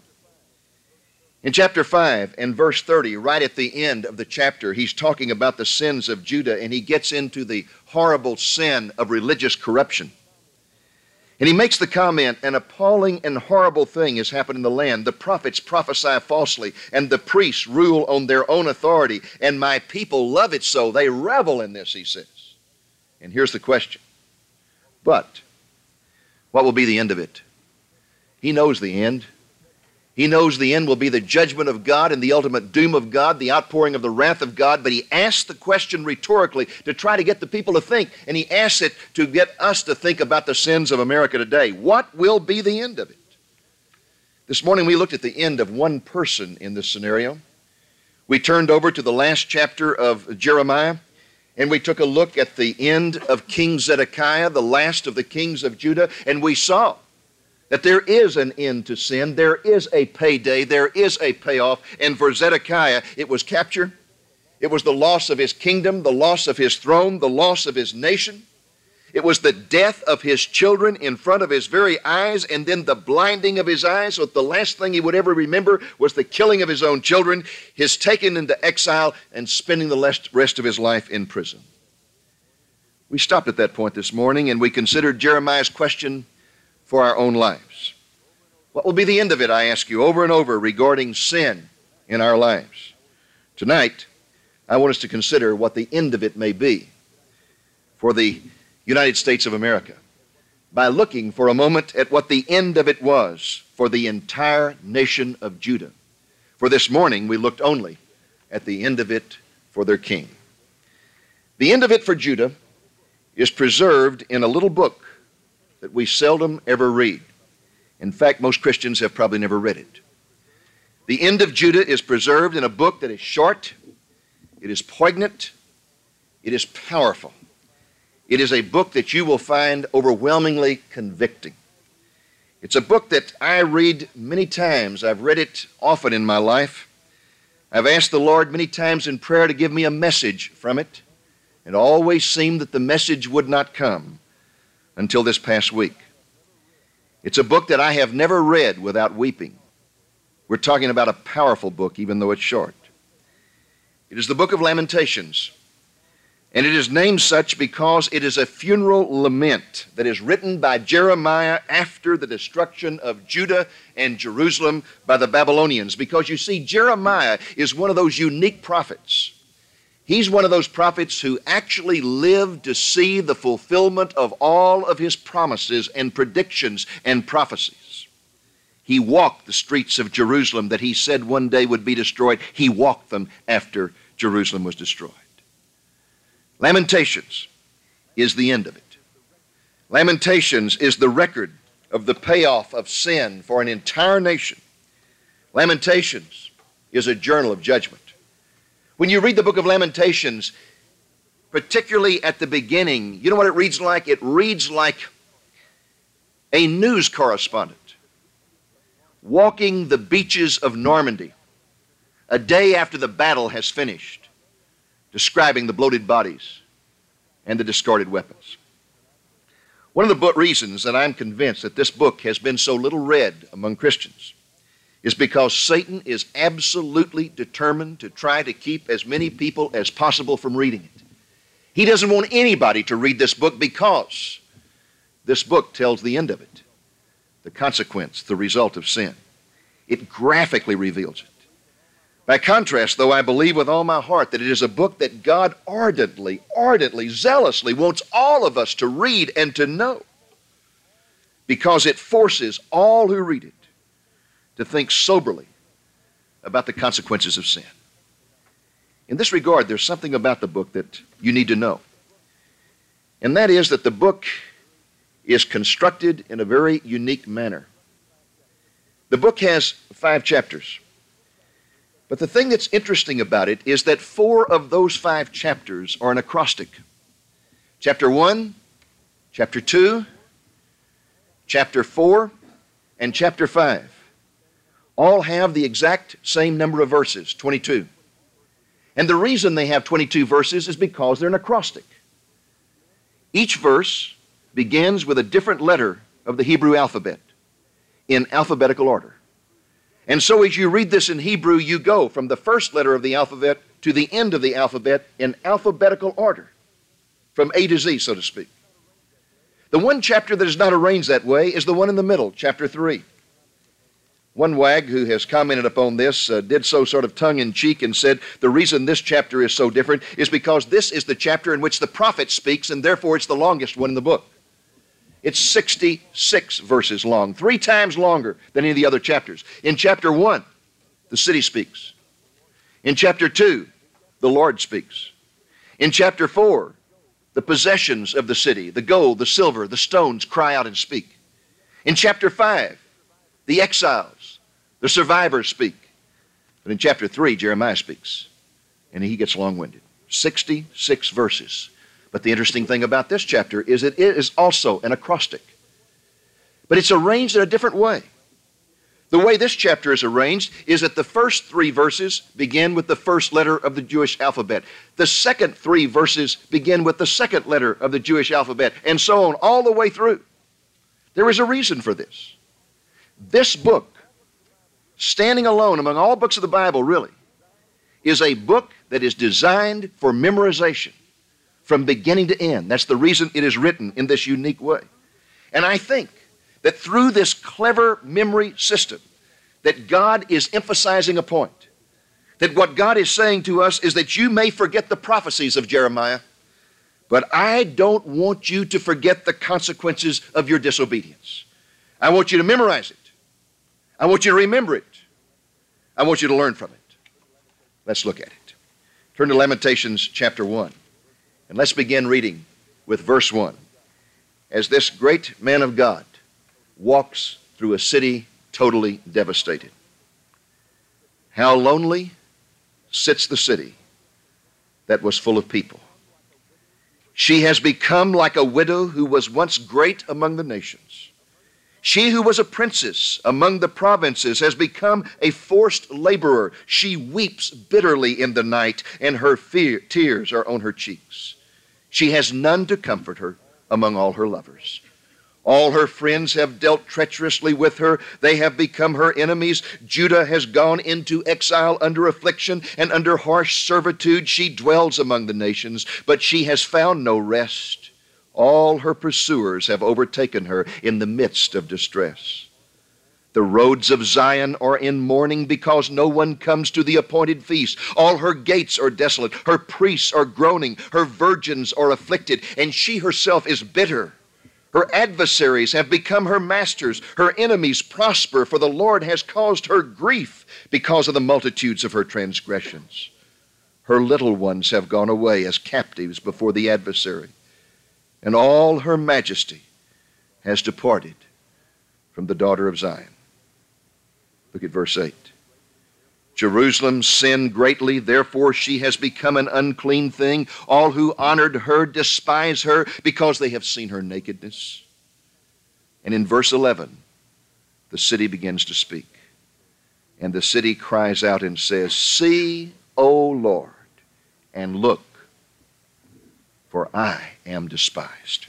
In chapter five and verse thirty, right at the end of the chapter, he's talking about the sins of Judah, and he gets into the horrible sin of religious corruption. And he makes the comment, an appalling and horrible thing has happened in the land. The prophets prophesy falsely, and the priests rule on their own authority, and my people love it so. They revel in this, he says. And here's the question. But what will be the end of it? He knows the end. He knows the end will be the judgment of God and the ultimate doom of God, the outpouring of the wrath of God, but he asks the question rhetorically to try to get the people to think, and he asks it to get us to think about the sins of America today. What will be the end of it? This morning we looked at the end of one person in this scenario. We turned over to the last chapter of Jeremiah, and we took a look at the end of King Zedekiah, the last of the kings of Judah, and we saw that there is an end to sin, there is a payday, there is a payoff, and for Zedekiah it was capture, it was the loss of his kingdom, the loss of his throne, the loss of his nation, it was the death of his children in front of his very eyes, and then the blinding of his eyes, so the last thing he would ever remember was the killing of his own children, his taken into exile, and spending the rest of his life in prison. We stopped at that point this morning, and we considered Jeremiah's question for our own lives. What will be the end of it, I ask you, over and over regarding sin in our lives? Tonight, I want us to consider what the end of it may be for the United States of America by looking for a moment at what the end of it was for the entire nation of Judah. For this morning, we looked only at the end of it for their king. The end of it for Judah is preserved in a little book that we seldom ever read. In fact, most Christians have probably never read it. The end of Judah is preserved in a book that is short, it is poignant, it is powerful. It is a book that you will find overwhelmingly convicting. It's a book that I read many times. I've read it often in my life. I've asked the Lord many times in prayer to give me a message from it, and it always seemed that the message would not come until this past week. It's a book that I have never read without weeping. We're talking about a powerful book, even though it's short. It is the book of Lamentations, and it is named such because it is a funeral lament that is written by Jeremiah after the destruction of Judah and Jerusalem by the Babylonians. Because you see, Jeremiah is one of those unique prophets. He's one of those prophets who actually lived to see the fulfillment of all of his promises and predictions and prophecies. He walked the streets of Jerusalem that he said one day would be destroyed. He walked them after Jerusalem was destroyed. Lamentations is the end of it. Lamentations is the record of the payoff of sin for an entire nation. Lamentations is a journal of judgment. When you read the book of Lamentations, particularly at the beginning, you know what it reads like? It reads like a news correspondent walking the beaches of Normandy a day after the battle has finished, describing the bloated bodies and the discarded weapons. One of the book reasons that I'm convinced that this book has been so little read among Christians is because Satan is absolutely determined to try to keep as many people as possible from reading it. He doesn't want anybody to read this book because this book tells the end of it, the consequence, the result of sin. It graphically reveals it. By contrast, though, I believe with all my heart that it is a book that God ardently, ardently, zealously wants all of us to read and to know, because it forces all who read it to think soberly about the consequences of sin. In this regard, there's something about the book that you need to know. And that is that the book is constructed in a very unique manner. The book has five chapters. But the thing that's interesting about it is that four of those five chapters are an acrostic. Chapter one, chapter two, chapter four, and chapter five all have the exact same number of verses, twenty-two. And the reason they have twenty-two verses is because they're an acrostic. Each verse begins with a different letter of the Hebrew alphabet in alphabetical order. And so as you read this in Hebrew, you go from the first letter of the alphabet to the end of the alphabet in alphabetical order, from A to Z, so to speak. The one chapter that is not arranged that way is the one in the middle, chapter three. One wag who has commented upon this uh, did so sort of tongue-in-cheek and said the reason this chapter is so different is because this is the chapter in which the prophet speaks, and therefore it's the longest one in the book. It's sixty-six verses long, three times longer than any of the other chapters. In chapter one, the city speaks. In chapter two, the Lord speaks. In chapter four, the possessions of the city, the gold, the silver, the stones cry out and speak. In chapter five, the exiles, the survivors speak. But in chapter three, Jeremiah speaks, and he gets long-winded. sixty-six verses. But the interesting thing about this chapter is it is also an acrostic. But it's arranged in a different way. The way this chapter is arranged is that the first three verses begin with the first letter of the Jewish alphabet. The second three verses begin with the second letter of the Jewish alphabet, and so on, all the way through. There is a reason for this. This book, standing alone among all books of the Bible, really, is a book that is designed for memorization from beginning to end. That's the reason it is written in this unique way. And I think that through this clever memory system, that God is emphasizing a point. That what God is saying to us is that you may forget the prophecies of Jeremiah, but I don't want you to forget the consequences of your disobedience. I want you to memorize it. I want you to remember it. I want you to learn from it. Let's look at it. Turn to Lamentations chapter one. And let's begin reading with verse one. As this great man of God walks through a city totally devastated. How lonely sits the city that was full of people. She has become like a widow who was once great among the nations. She who was a princess among the provinces has become a forced laborer. She weeps bitterly in the night, and her fear, tears are on her cheeks. She has none to comfort her among all her lovers. All her friends have dealt treacherously with her. They have become her enemies. Judah has gone into exile under affliction and under harsh servitude. She dwells among the nations, but she has found no rest. All her pursuers have overtaken her in the midst of distress. The roads of Zion are in mourning because no one comes to the appointed feast. All her gates are desolate. Her priests are groaning. Her virgins are afflicted, and she herself is bitter. Her adversaries have become her masters. Her enemies prosper, for the Lord has caused her grief because of the multitudes of her transgressions. Her little ones have gone away as captives before the adversary, and all her majesty has departed from the daughter of Zion. Look at verse eight. Jerusalem sinned greatly, therefore she has become an unclean thing. All who honored her despise her because they have seen her nakedness. And in verse eleven, the city begins to speak. And the city cries out and says, "See, O Lord, and look, for I am despised."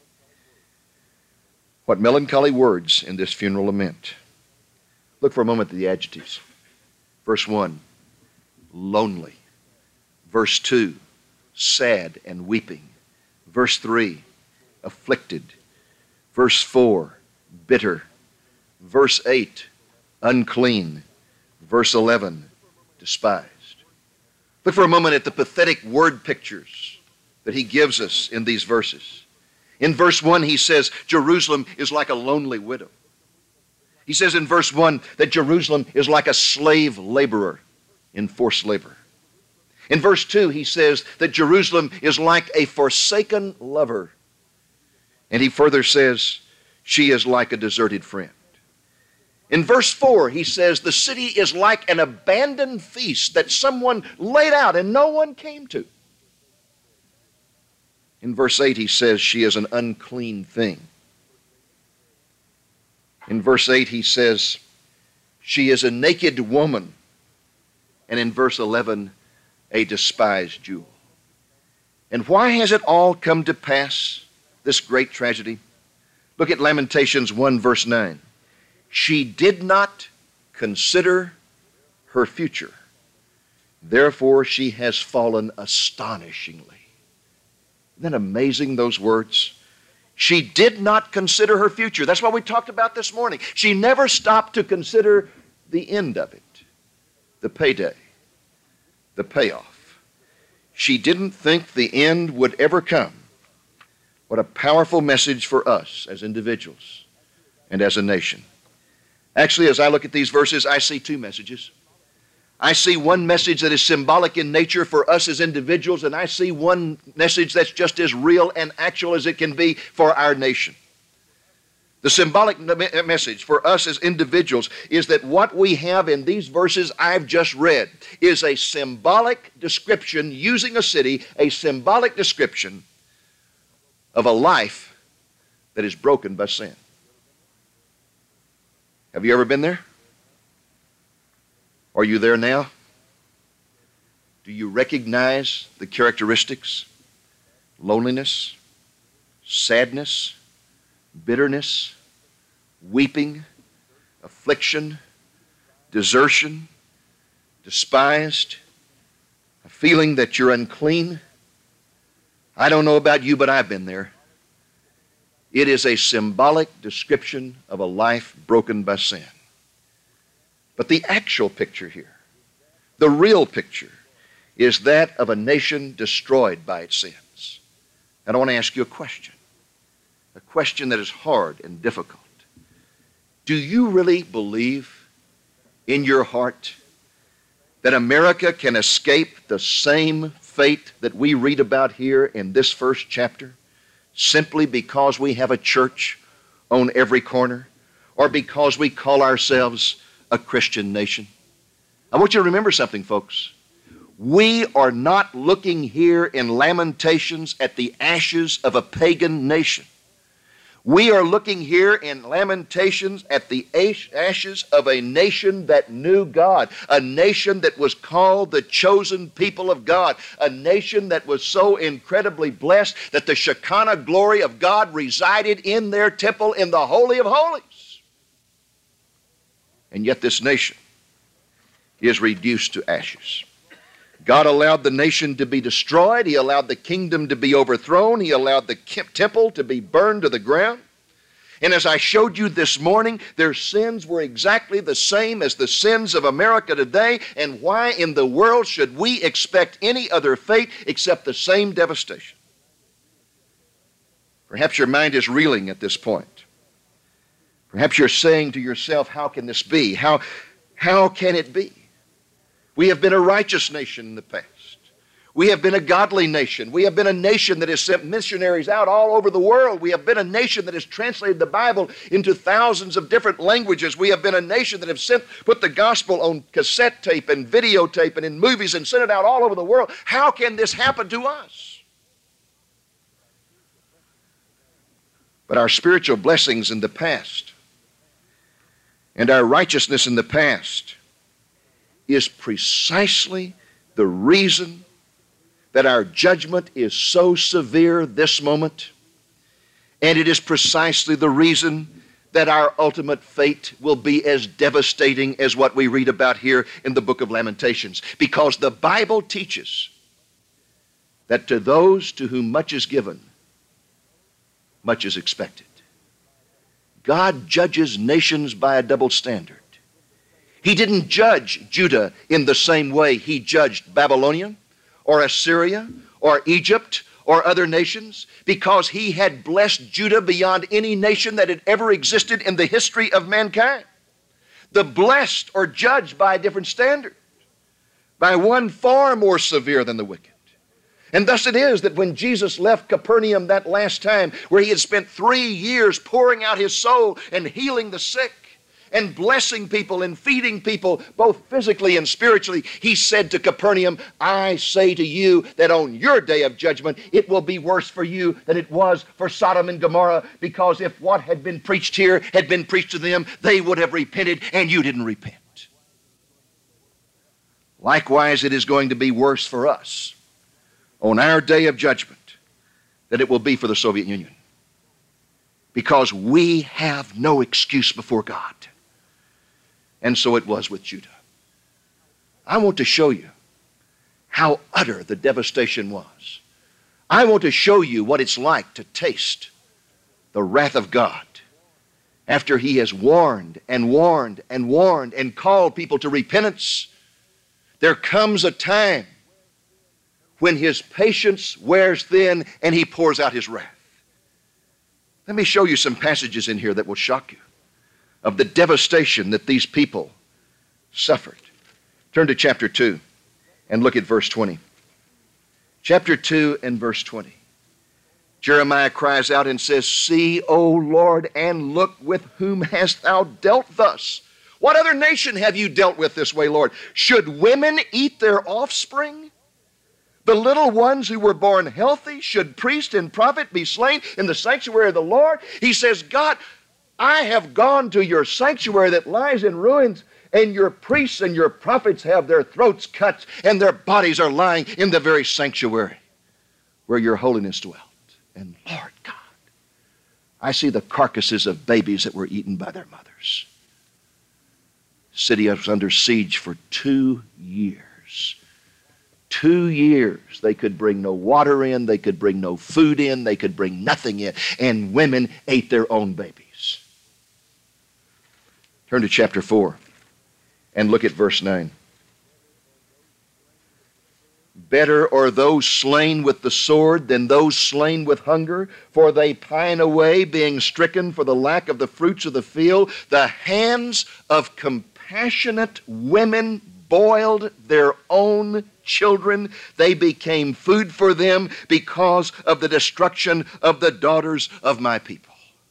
What melancholy words in this funeral lament. Look for a moment at the adjectives. Verse one, lonely. Verse two, sad and weeping. Verse three, afflicted. Verse four, bitter. Verse eight, unclean. Verse eleven, despised. Look for a moment at the pathetic word pictures that he gives us in these verses. In verse one, he says, Jerusalem is like a lonely widow. He says in verse one that Jerusalem is like a slave laborer in forced labor. In verse two, he says that Jerusalem is like a forsaken lover. And he further says, she is like a deserted friend. In verse four, he says, the city is like an abandoned feast that someone laid out and no one came to. In verse eight, he says, she is an unclean thing. In verse eight, he says, she is a naked woman. And in verse eleven, a despised jewel. And why has it all come to pass, this great tragedy? Look at Lamentations one, verse nine. She did not consider her future. Therefore, she has fallen astonishingly. Isn't that amazing, those words? She did not consider her future. That's what we talked about this morning. She never stopped to consider the end of it, the payday, the payoff. She didn't think the end would ever come. What a powerful message for us as individuals and as a nation. Actually, as I look at these verses, I see two messages. I see one message that is symbolic in nature for us as individuals, and I see one message that's just as real and actual as it can be for our nation. The symbolic message for us as individuals is that what we have in these verses I've just read is a symbolic description, using a city, a symbolic description of a life that is broken by sin. Have you ever been there? Are you there now? Do you recognize the characteristics? Loneliness, sadness, bitterness, weeping, affliction, desertion, despised, a feeling that you're unclean. I don't know about you, but I've been there. It is a symbolic description of a life broken by sin. But the actual picture here, the real picture, is that of a nation destroyed by its sins. And I want to ask you a question, a question that is hard and difficult. Do you really believe in your heart that America can escape the same fate that we read about here in this first chapter simply because we have a church on every corner or because we call ourselves a Christian nation? I want you to remember something, folks. We are not looking here in Lamentations at the ashes of a pagan nation. We are looking here in Lamentations at the ashes of a nation that knew God, a nation that was called the chosen people of God, a nation that was so incredibly blessed that the Shekinah glory of God resided in their temple in the Holy of Holies. And yet this nation is reduced to ashes. God allowed the nation to be destroyed. He allowed the kingdom to be overthrown. He allowed the temple to be burned to the ground. And as I showed you this morning, their sins were exactly the same as the sins of America today. And why in the world should we expect any other fate except the same devastation? Perhaps your mind is reeling at this point. Perhaps you're saying to yourself, how can this be? How, how can it be? We have been a righteous nation in the past. We have been a godly nation. We have been a nation that has sent missionaries out all over the world. We have been a nation that has translated the Bible into thousands of different languages. We have been a nation that have sent, put the gospel on cassette tape and videotape and in movies and sent it out all over the world. How can this happen to us? But our spiritual blessings in the past and our righteousness in the past is precisely the reason that our judgment is so severe this moment. And it is precisely the reason that our ultimate fate will be as devastating as what we read about here in the book of Lamentations. Because the Bible teaches that to those to whom much is given, much is expected. God judges nations by a double standard. He didn't judge Judah in the same way he judged Babylonia or Assyria or Egypt or other nations, because he had blessed Judah beyond any nation that had ever existed in the history of mankind. The blessed are judged by a different standard, by one far more severe than the wicked. And thus it is that when Jesus left Capernaum that last time, where he had spent three years pouring out his soul and healing the sick and blessing people and feeding people both physically and spiritually, he said to Capernaum, I say to you that on your day of judgment it will be worse for you than it was for Sodom and Gomorrah, because if what had been preached here had been preached to them, they would have repented, and you didn't repent. Likewise, it is going to be worse for us on our day of judgment than it will be for the Soviet Union, because we have no excuse before God. And so it was with Judah. I want to show you how utter the devastation was. I want to show you what it's like to taste the wrath of God after he has warned and warned and warned and called people to repentance. There comes a time when his patience wears thin and he pours out his wrath. Let me show you some passages in here that will shock you of the devastation that these people suffered. Turn to chapter two and look at verse twenty. Chapter two and verse twenty. Jeremiah cries out and says, See, O Lord, and look, with whom hast thou dealt thus? What other nation have you dealt with this way, Lord? Should women eat their offspring? The little ones who were born healthy, should priest and prophet be slain in the sanctuary of the Lord? He says, God, I have gone to your sanctuary that lies in ruins, and your priests and your prophets have their throats cut, and their bodies are lying in the very sanctuary where your holiness dwelt. And Lord God, I see the carcasses of babies that were eaten by their mothers. The city was under siege for two years. Two years. They could bring no water in. They could bring no food in. They could bring nothing in. And women ate their own babies. Turn to chapter four and look at verse nine. Better are those slain with the sword than those slain with hunger, for they pine away, being stricken for the lack of the fruits of the field. The hands of compassionate women boiled their own children. They became food for them because of the destruction of the daughters of my people.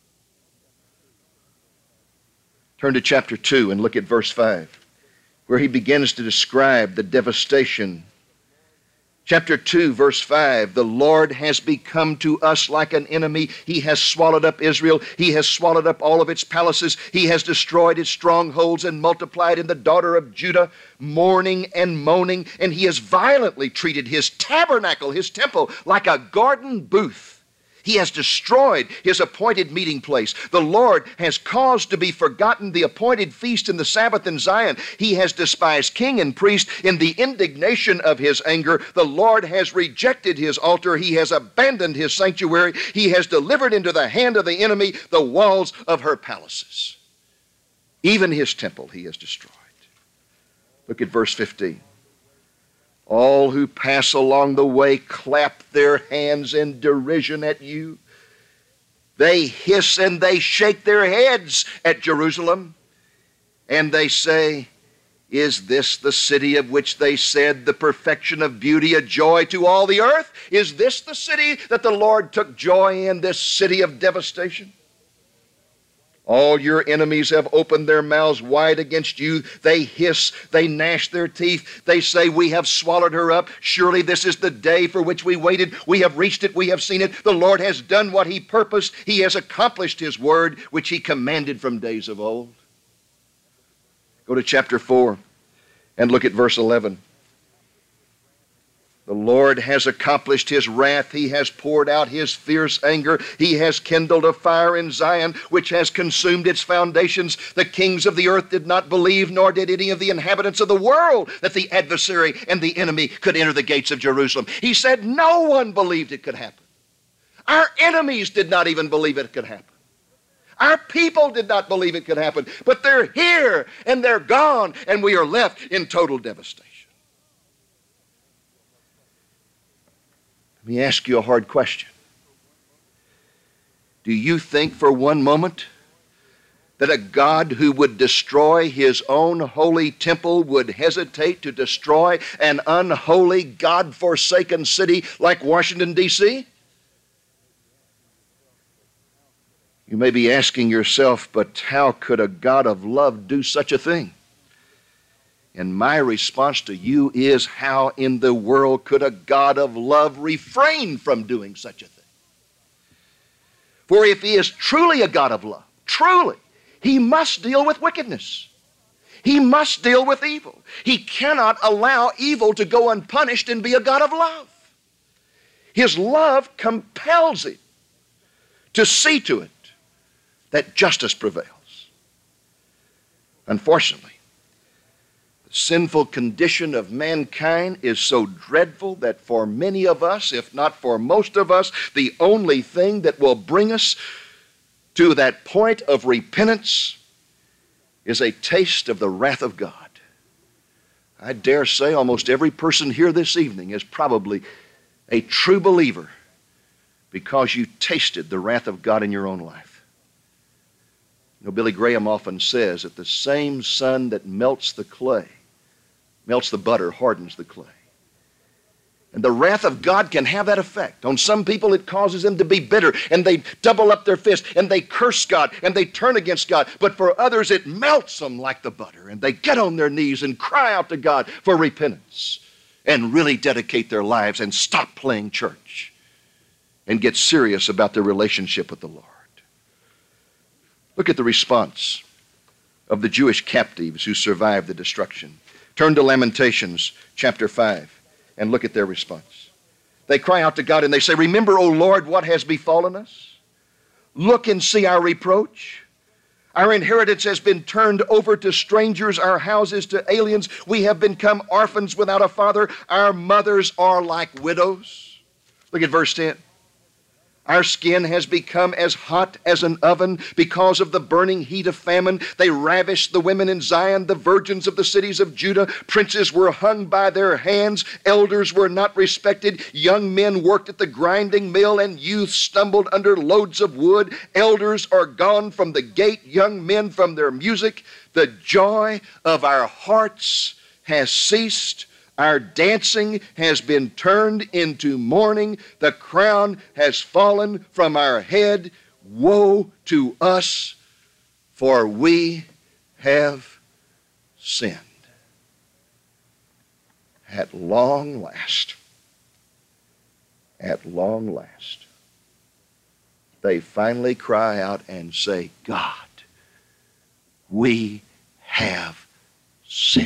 Turn to chapter two and look at verse five, where he begins to describe the devastation. Chapter two, verse five, the Lord has become to us like an enemy. He has swallowed up Israel. He has swallowed up all of its palaces. He has destroyed its strongholds and multiplied in the daughter of Judah mourning and moaning. And he has violently treated his tabernacle, his temple, like a garden booth. He has destroyed his appointed meeting place. The Lord has caused to be forgotten the appointed feast and the Sabbath in Zion. He has despised king and priest in the indignation of his anger. The Lord has rejected his altar. He has abandoned his sanctuary. He has delivered into the hand of the enemy the walls of her palaces. Even his temple he has destroyed. Look at verse fifteen. All who pass along the way clap their hands in derision at you. They hiss and they shake their heads at Jerusalem. And they say, Is this the city of which they said, the perfection of beauty, a joy to all the earth? Is this the city that the Lord took joy in, this city of devastation? All your enemies have opened their mouths wide against you. They hiss, they gnash their teeth. They say, We have swallowed her up. Surely this is the day for which we waited. We have reached it. We have seen it. The Lord has done what he purposed. He has accomplished his word, which he commanded from days of old. Go to chapter four and look at verse eleven. The Lord has accomplished his wrath. He has poured out his fierce anger. He has kindled a fire in Zion, which has consumed its foundations. The kings of the earth did not believe, nor did any of the inhabitants of the world, that the adversary and the enemy could enter the gates of Jerusalem. He said no one believed it could happen. Our enemies did not even believe it could happen. Our people did not believe it could happen. But they're here, and they're gone, and we are left in total devastation. Let me ask you a hard question. Do you think for one moment that a God who would destroy his own holy temple would hesitate to destroy an unholy, God-forsaken city like Washington, D C? You may be asking yourself, but how could a God of love do such a thing? And my response to you is, how in the world could a God of love refrain from doing such a thing? For if he is truly a God of love, truly, he must deal with wickedness. He must deal with evil. He cannot allow evil to go unpunished and be a God of love. His love compels him to see to it that justice prevails. Unfortunately, the sinful condition of mankind is so dreadful that for many of us, if not for most of us, the only thing that will bring us to that point of repentance is a taste of the wrath of God. I dare say almost every person here this evening is probably a true believer because you tasted the wrath of God in your own life. You know, Billy Graham often says that the same sun that melts the clay, melts the butter, hardens the clay. And the wrath of God can have that effect. On some people it causes them to be bitter, and they double up their fist, and they curse God, and they turn against God. But for others it melts them like the butter, and they get on their knees and cry out to God for repentance and really dedicate their lives and stop playing church and get serious about their relationship with the Lord. Look at the response of the Jewish captives who survived the destruction. Turn to Lamentations chapter five and look at their response. They cry out to God and they say, "Remember, O Lord, what has befallen us. Look and see our reproach. Our inheritance has been turned over to strangers, our houses to aliens. We have become orphans without a father. Our mothers are like widows." Look at verse ten. Our skin has become as hot as an oven because of the burning heat of famine. They ravished the women in Zion, the virgins of the cities of Judah. Princes were hung by their hands. Elders were not respected. Young men worked at the grinding mill, and youth stumbled under loads of wood. Elders are gone from the gate, young men from their music. The joy of our hearts has ceased. Our dancing has been turned into mourning. The crown has fallen from our head. Woe to us, for we have sinned. At long last, at long last, they finally cry out and say, "God, we have sinned."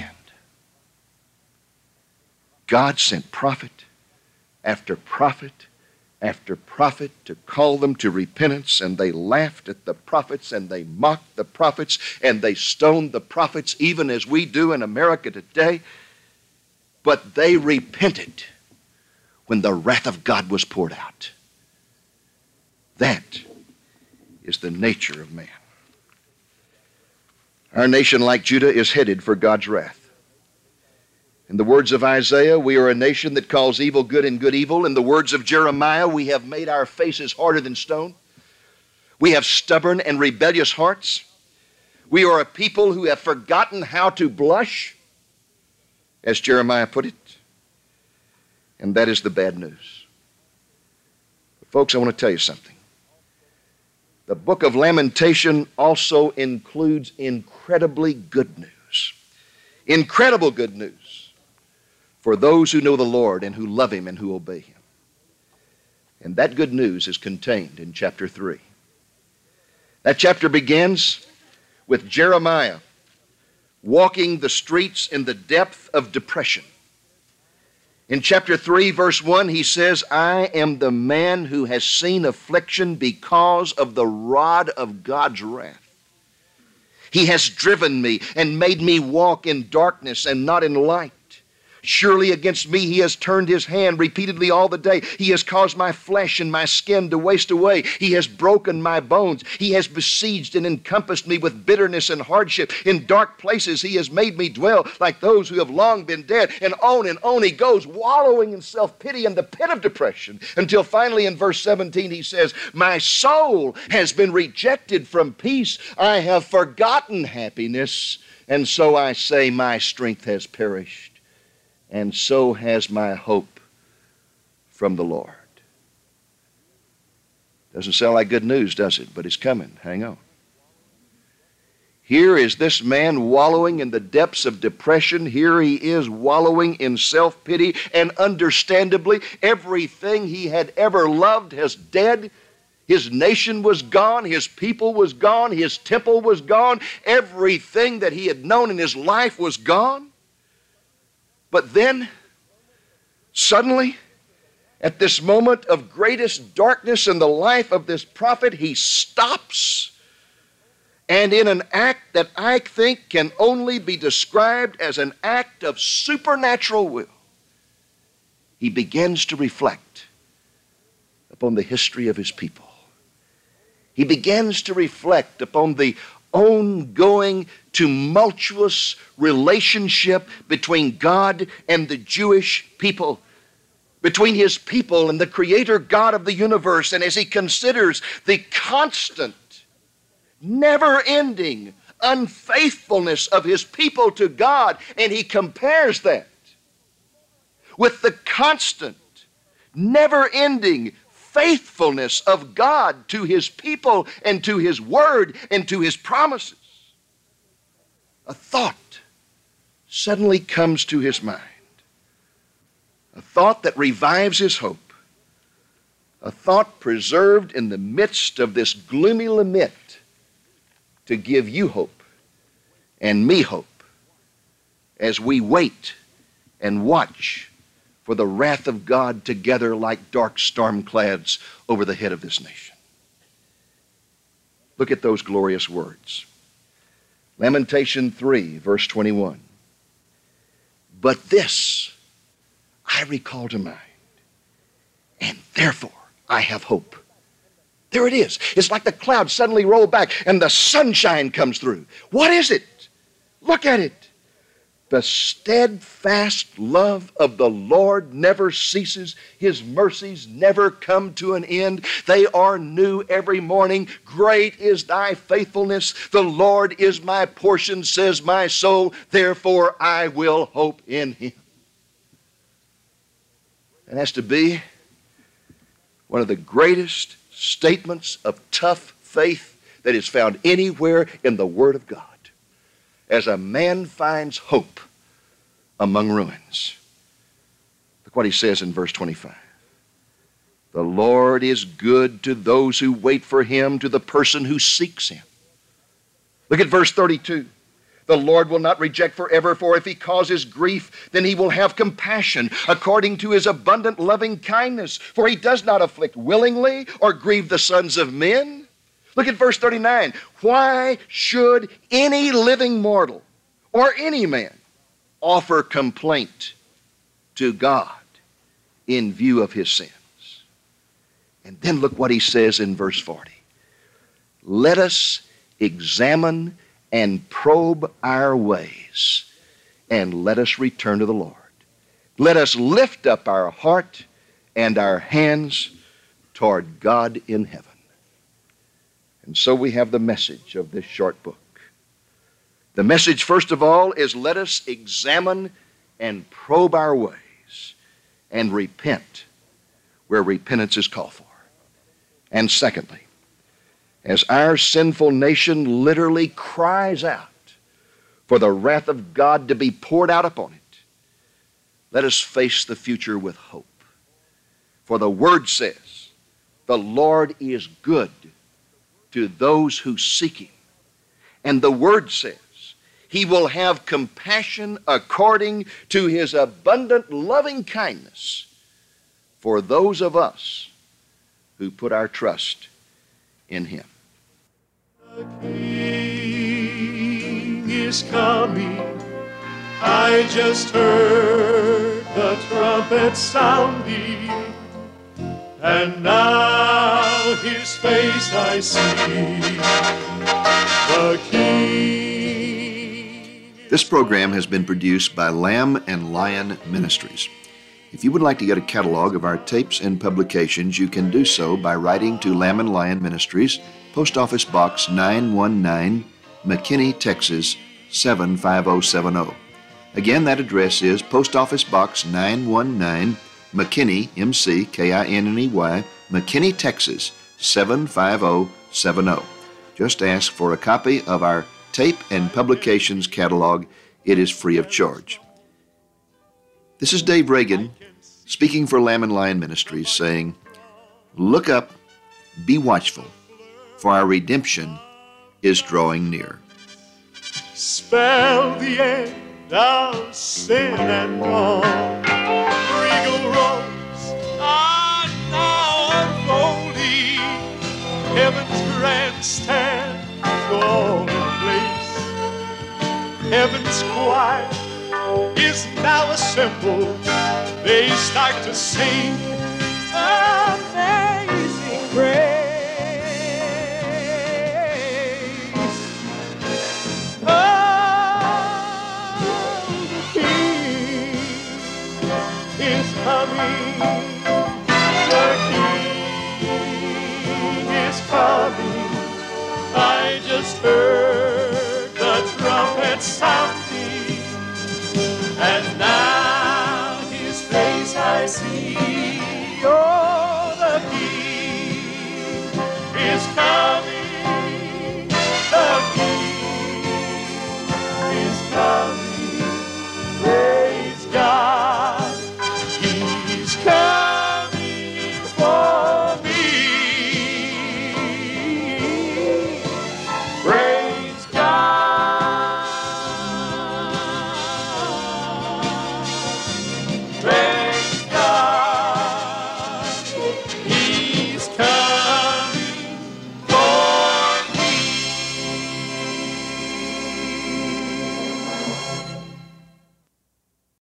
God sent prophet after prophet after prophet to call them to repentance, and they laughed at the prophets, and they mocked the prophets, and they stoned the prophets, even as we do in America today. But they repented when the wrath of God was poured out. That is the nature of man. Our nation, like Judah, is headed for God's wrath. In the words of Isaiah, we are a nation that calls evil good and good evil. In the words of Jeremiah, we have made our faces harder than stone. We have stubborn and rebellious hearts. We are a people who have forgotten how to blush, as Jeremiah put it. And that is the bad news. But folks, I want to tell you something. The book of Lamentation also includes incredibly good news. Incredible good news for those who know the Lord and who love him and who obey him. And that good news is contained in chapter three. That chapter begins with Jeremiah walking the streets in the depth of depression. In chapter three, verse one, he says, "I am the man who has seen affliction because of the rod of God's wrath. He has driven me and made me walk in darkness and not in light. Surely against me he has turned his hand repeatedly all the day. He has caused my flesh and my skin to waste away. He has broken my bones. He has besieged and encompassed me with bitterness and hardship. In dark places he has made me dwell like those who have long been dead. And on and on he goes, wallowing in self-pity in the pit of depression, until finally in verse seventeen he says, my soul has been rejected from peace. I have forgotten happiness. And so I say, my strength has perished, and so has my hope from the Lord. Doesn't sound like good news, does it? But it's coming. Hang on. Here is this man wallowing in the depths of depression. Here he is wallowing in self-pity, and understandably, everything he had ever loved has dead. His nation was gone. His people was gone. His temple was gone. Everything that he had known in his life was gone. But then, suddenly, at this moment of greatest darkness in the life of this prophet, he stops, and in an act that I think can only be described as an act of supernatural will, he begins to reflect upon the history of his people. He begins to reflect upon the ongoing, tumultuous relationship between God and the Jewish people, between his people and the Creator God of the universe. And as he considers the constant, never-ending unfaithfulness of his people to God, and he compares that with the constant, never-ending faithfulness of God to his people and to his word and to his promises, a thought suddenly comes to his mind. A thought that revives his hope. A thought preserved in the midst of this gloomy lament to give you hope and me hope as we wait and watch for the wrath of God to gather like dark storm clouds over the head of this nation. Look at those glorious words. Lamentation three, verse twenty-one. But this I recall to mind, and therefore I have hope. There it is. It's like the clouds suddenly roll back and the sunshine comes through. What is it? Look at it. The steadfast love of the Lord never ceases. His mercies never come to an end. They are new every morning. Great is thy faithfulness. The Lord is my portion, says my soul. Therefore I will hope in him. And has to be one of the greatest statements of tough faith that is found anywhere in the Word of God. As a man finds hope among ruins. Look what he says in verse twenty-five. The Lord is good to those who wait for him, to the person who seeks him. Look at verse thirty-two. The Lord will not reject forever, for if he causes grief, then he will have compassion according to his abundant loving kindness. For he does not afflict willingly or grieve the sons of men. Look at verse thirty-nine. Why should any living mortal or any man offer complaint to God in view of his sins? And then look what he says in verse forty. Let us examine and probe our ways, and let us return to the Lord. Let us lift up our heart and our hands toward God in heaven. And so we have the message of this short book. The message, first of all, is let us examine and probe our ways and repent where repentance is called for. And secondly, as our sinful nation literally cries out for the wrath of God to be poured out upon it, let us face the future with hope. For the Word says, the Lord is good to those who seek him. And the Word says, he will have compassion according to his abundant loving kindness for those of us who put our trust in him. The King is coming. I just heard the trumpet sounding, and now his face I see, the King. This program has been produced by Lamb and Lion Ministries. If you would like to get a catalog of our tapes and publications, you can do so by writing to Lamb and Lion Ministries, Post Office Box nine one nine, McKinney, Texas seven five zero seven zero. Again, that address is Post Office Box nine one nine, McKinney, M C K I N N E Y, McKinney, Texas seven five zero seven zero. Just ask for a copy of our tape and publications catalog. It is free of charge. This is Dave Reagan speaking for Lamb and Lion Ministries, saying, look up, be watchful, for our redemption is drawing near. Spell the end of sin and wrong. Regal robes are now unfolding. Heaven's grandstand all in place. Heaven's choir is now assembled. They start to sing.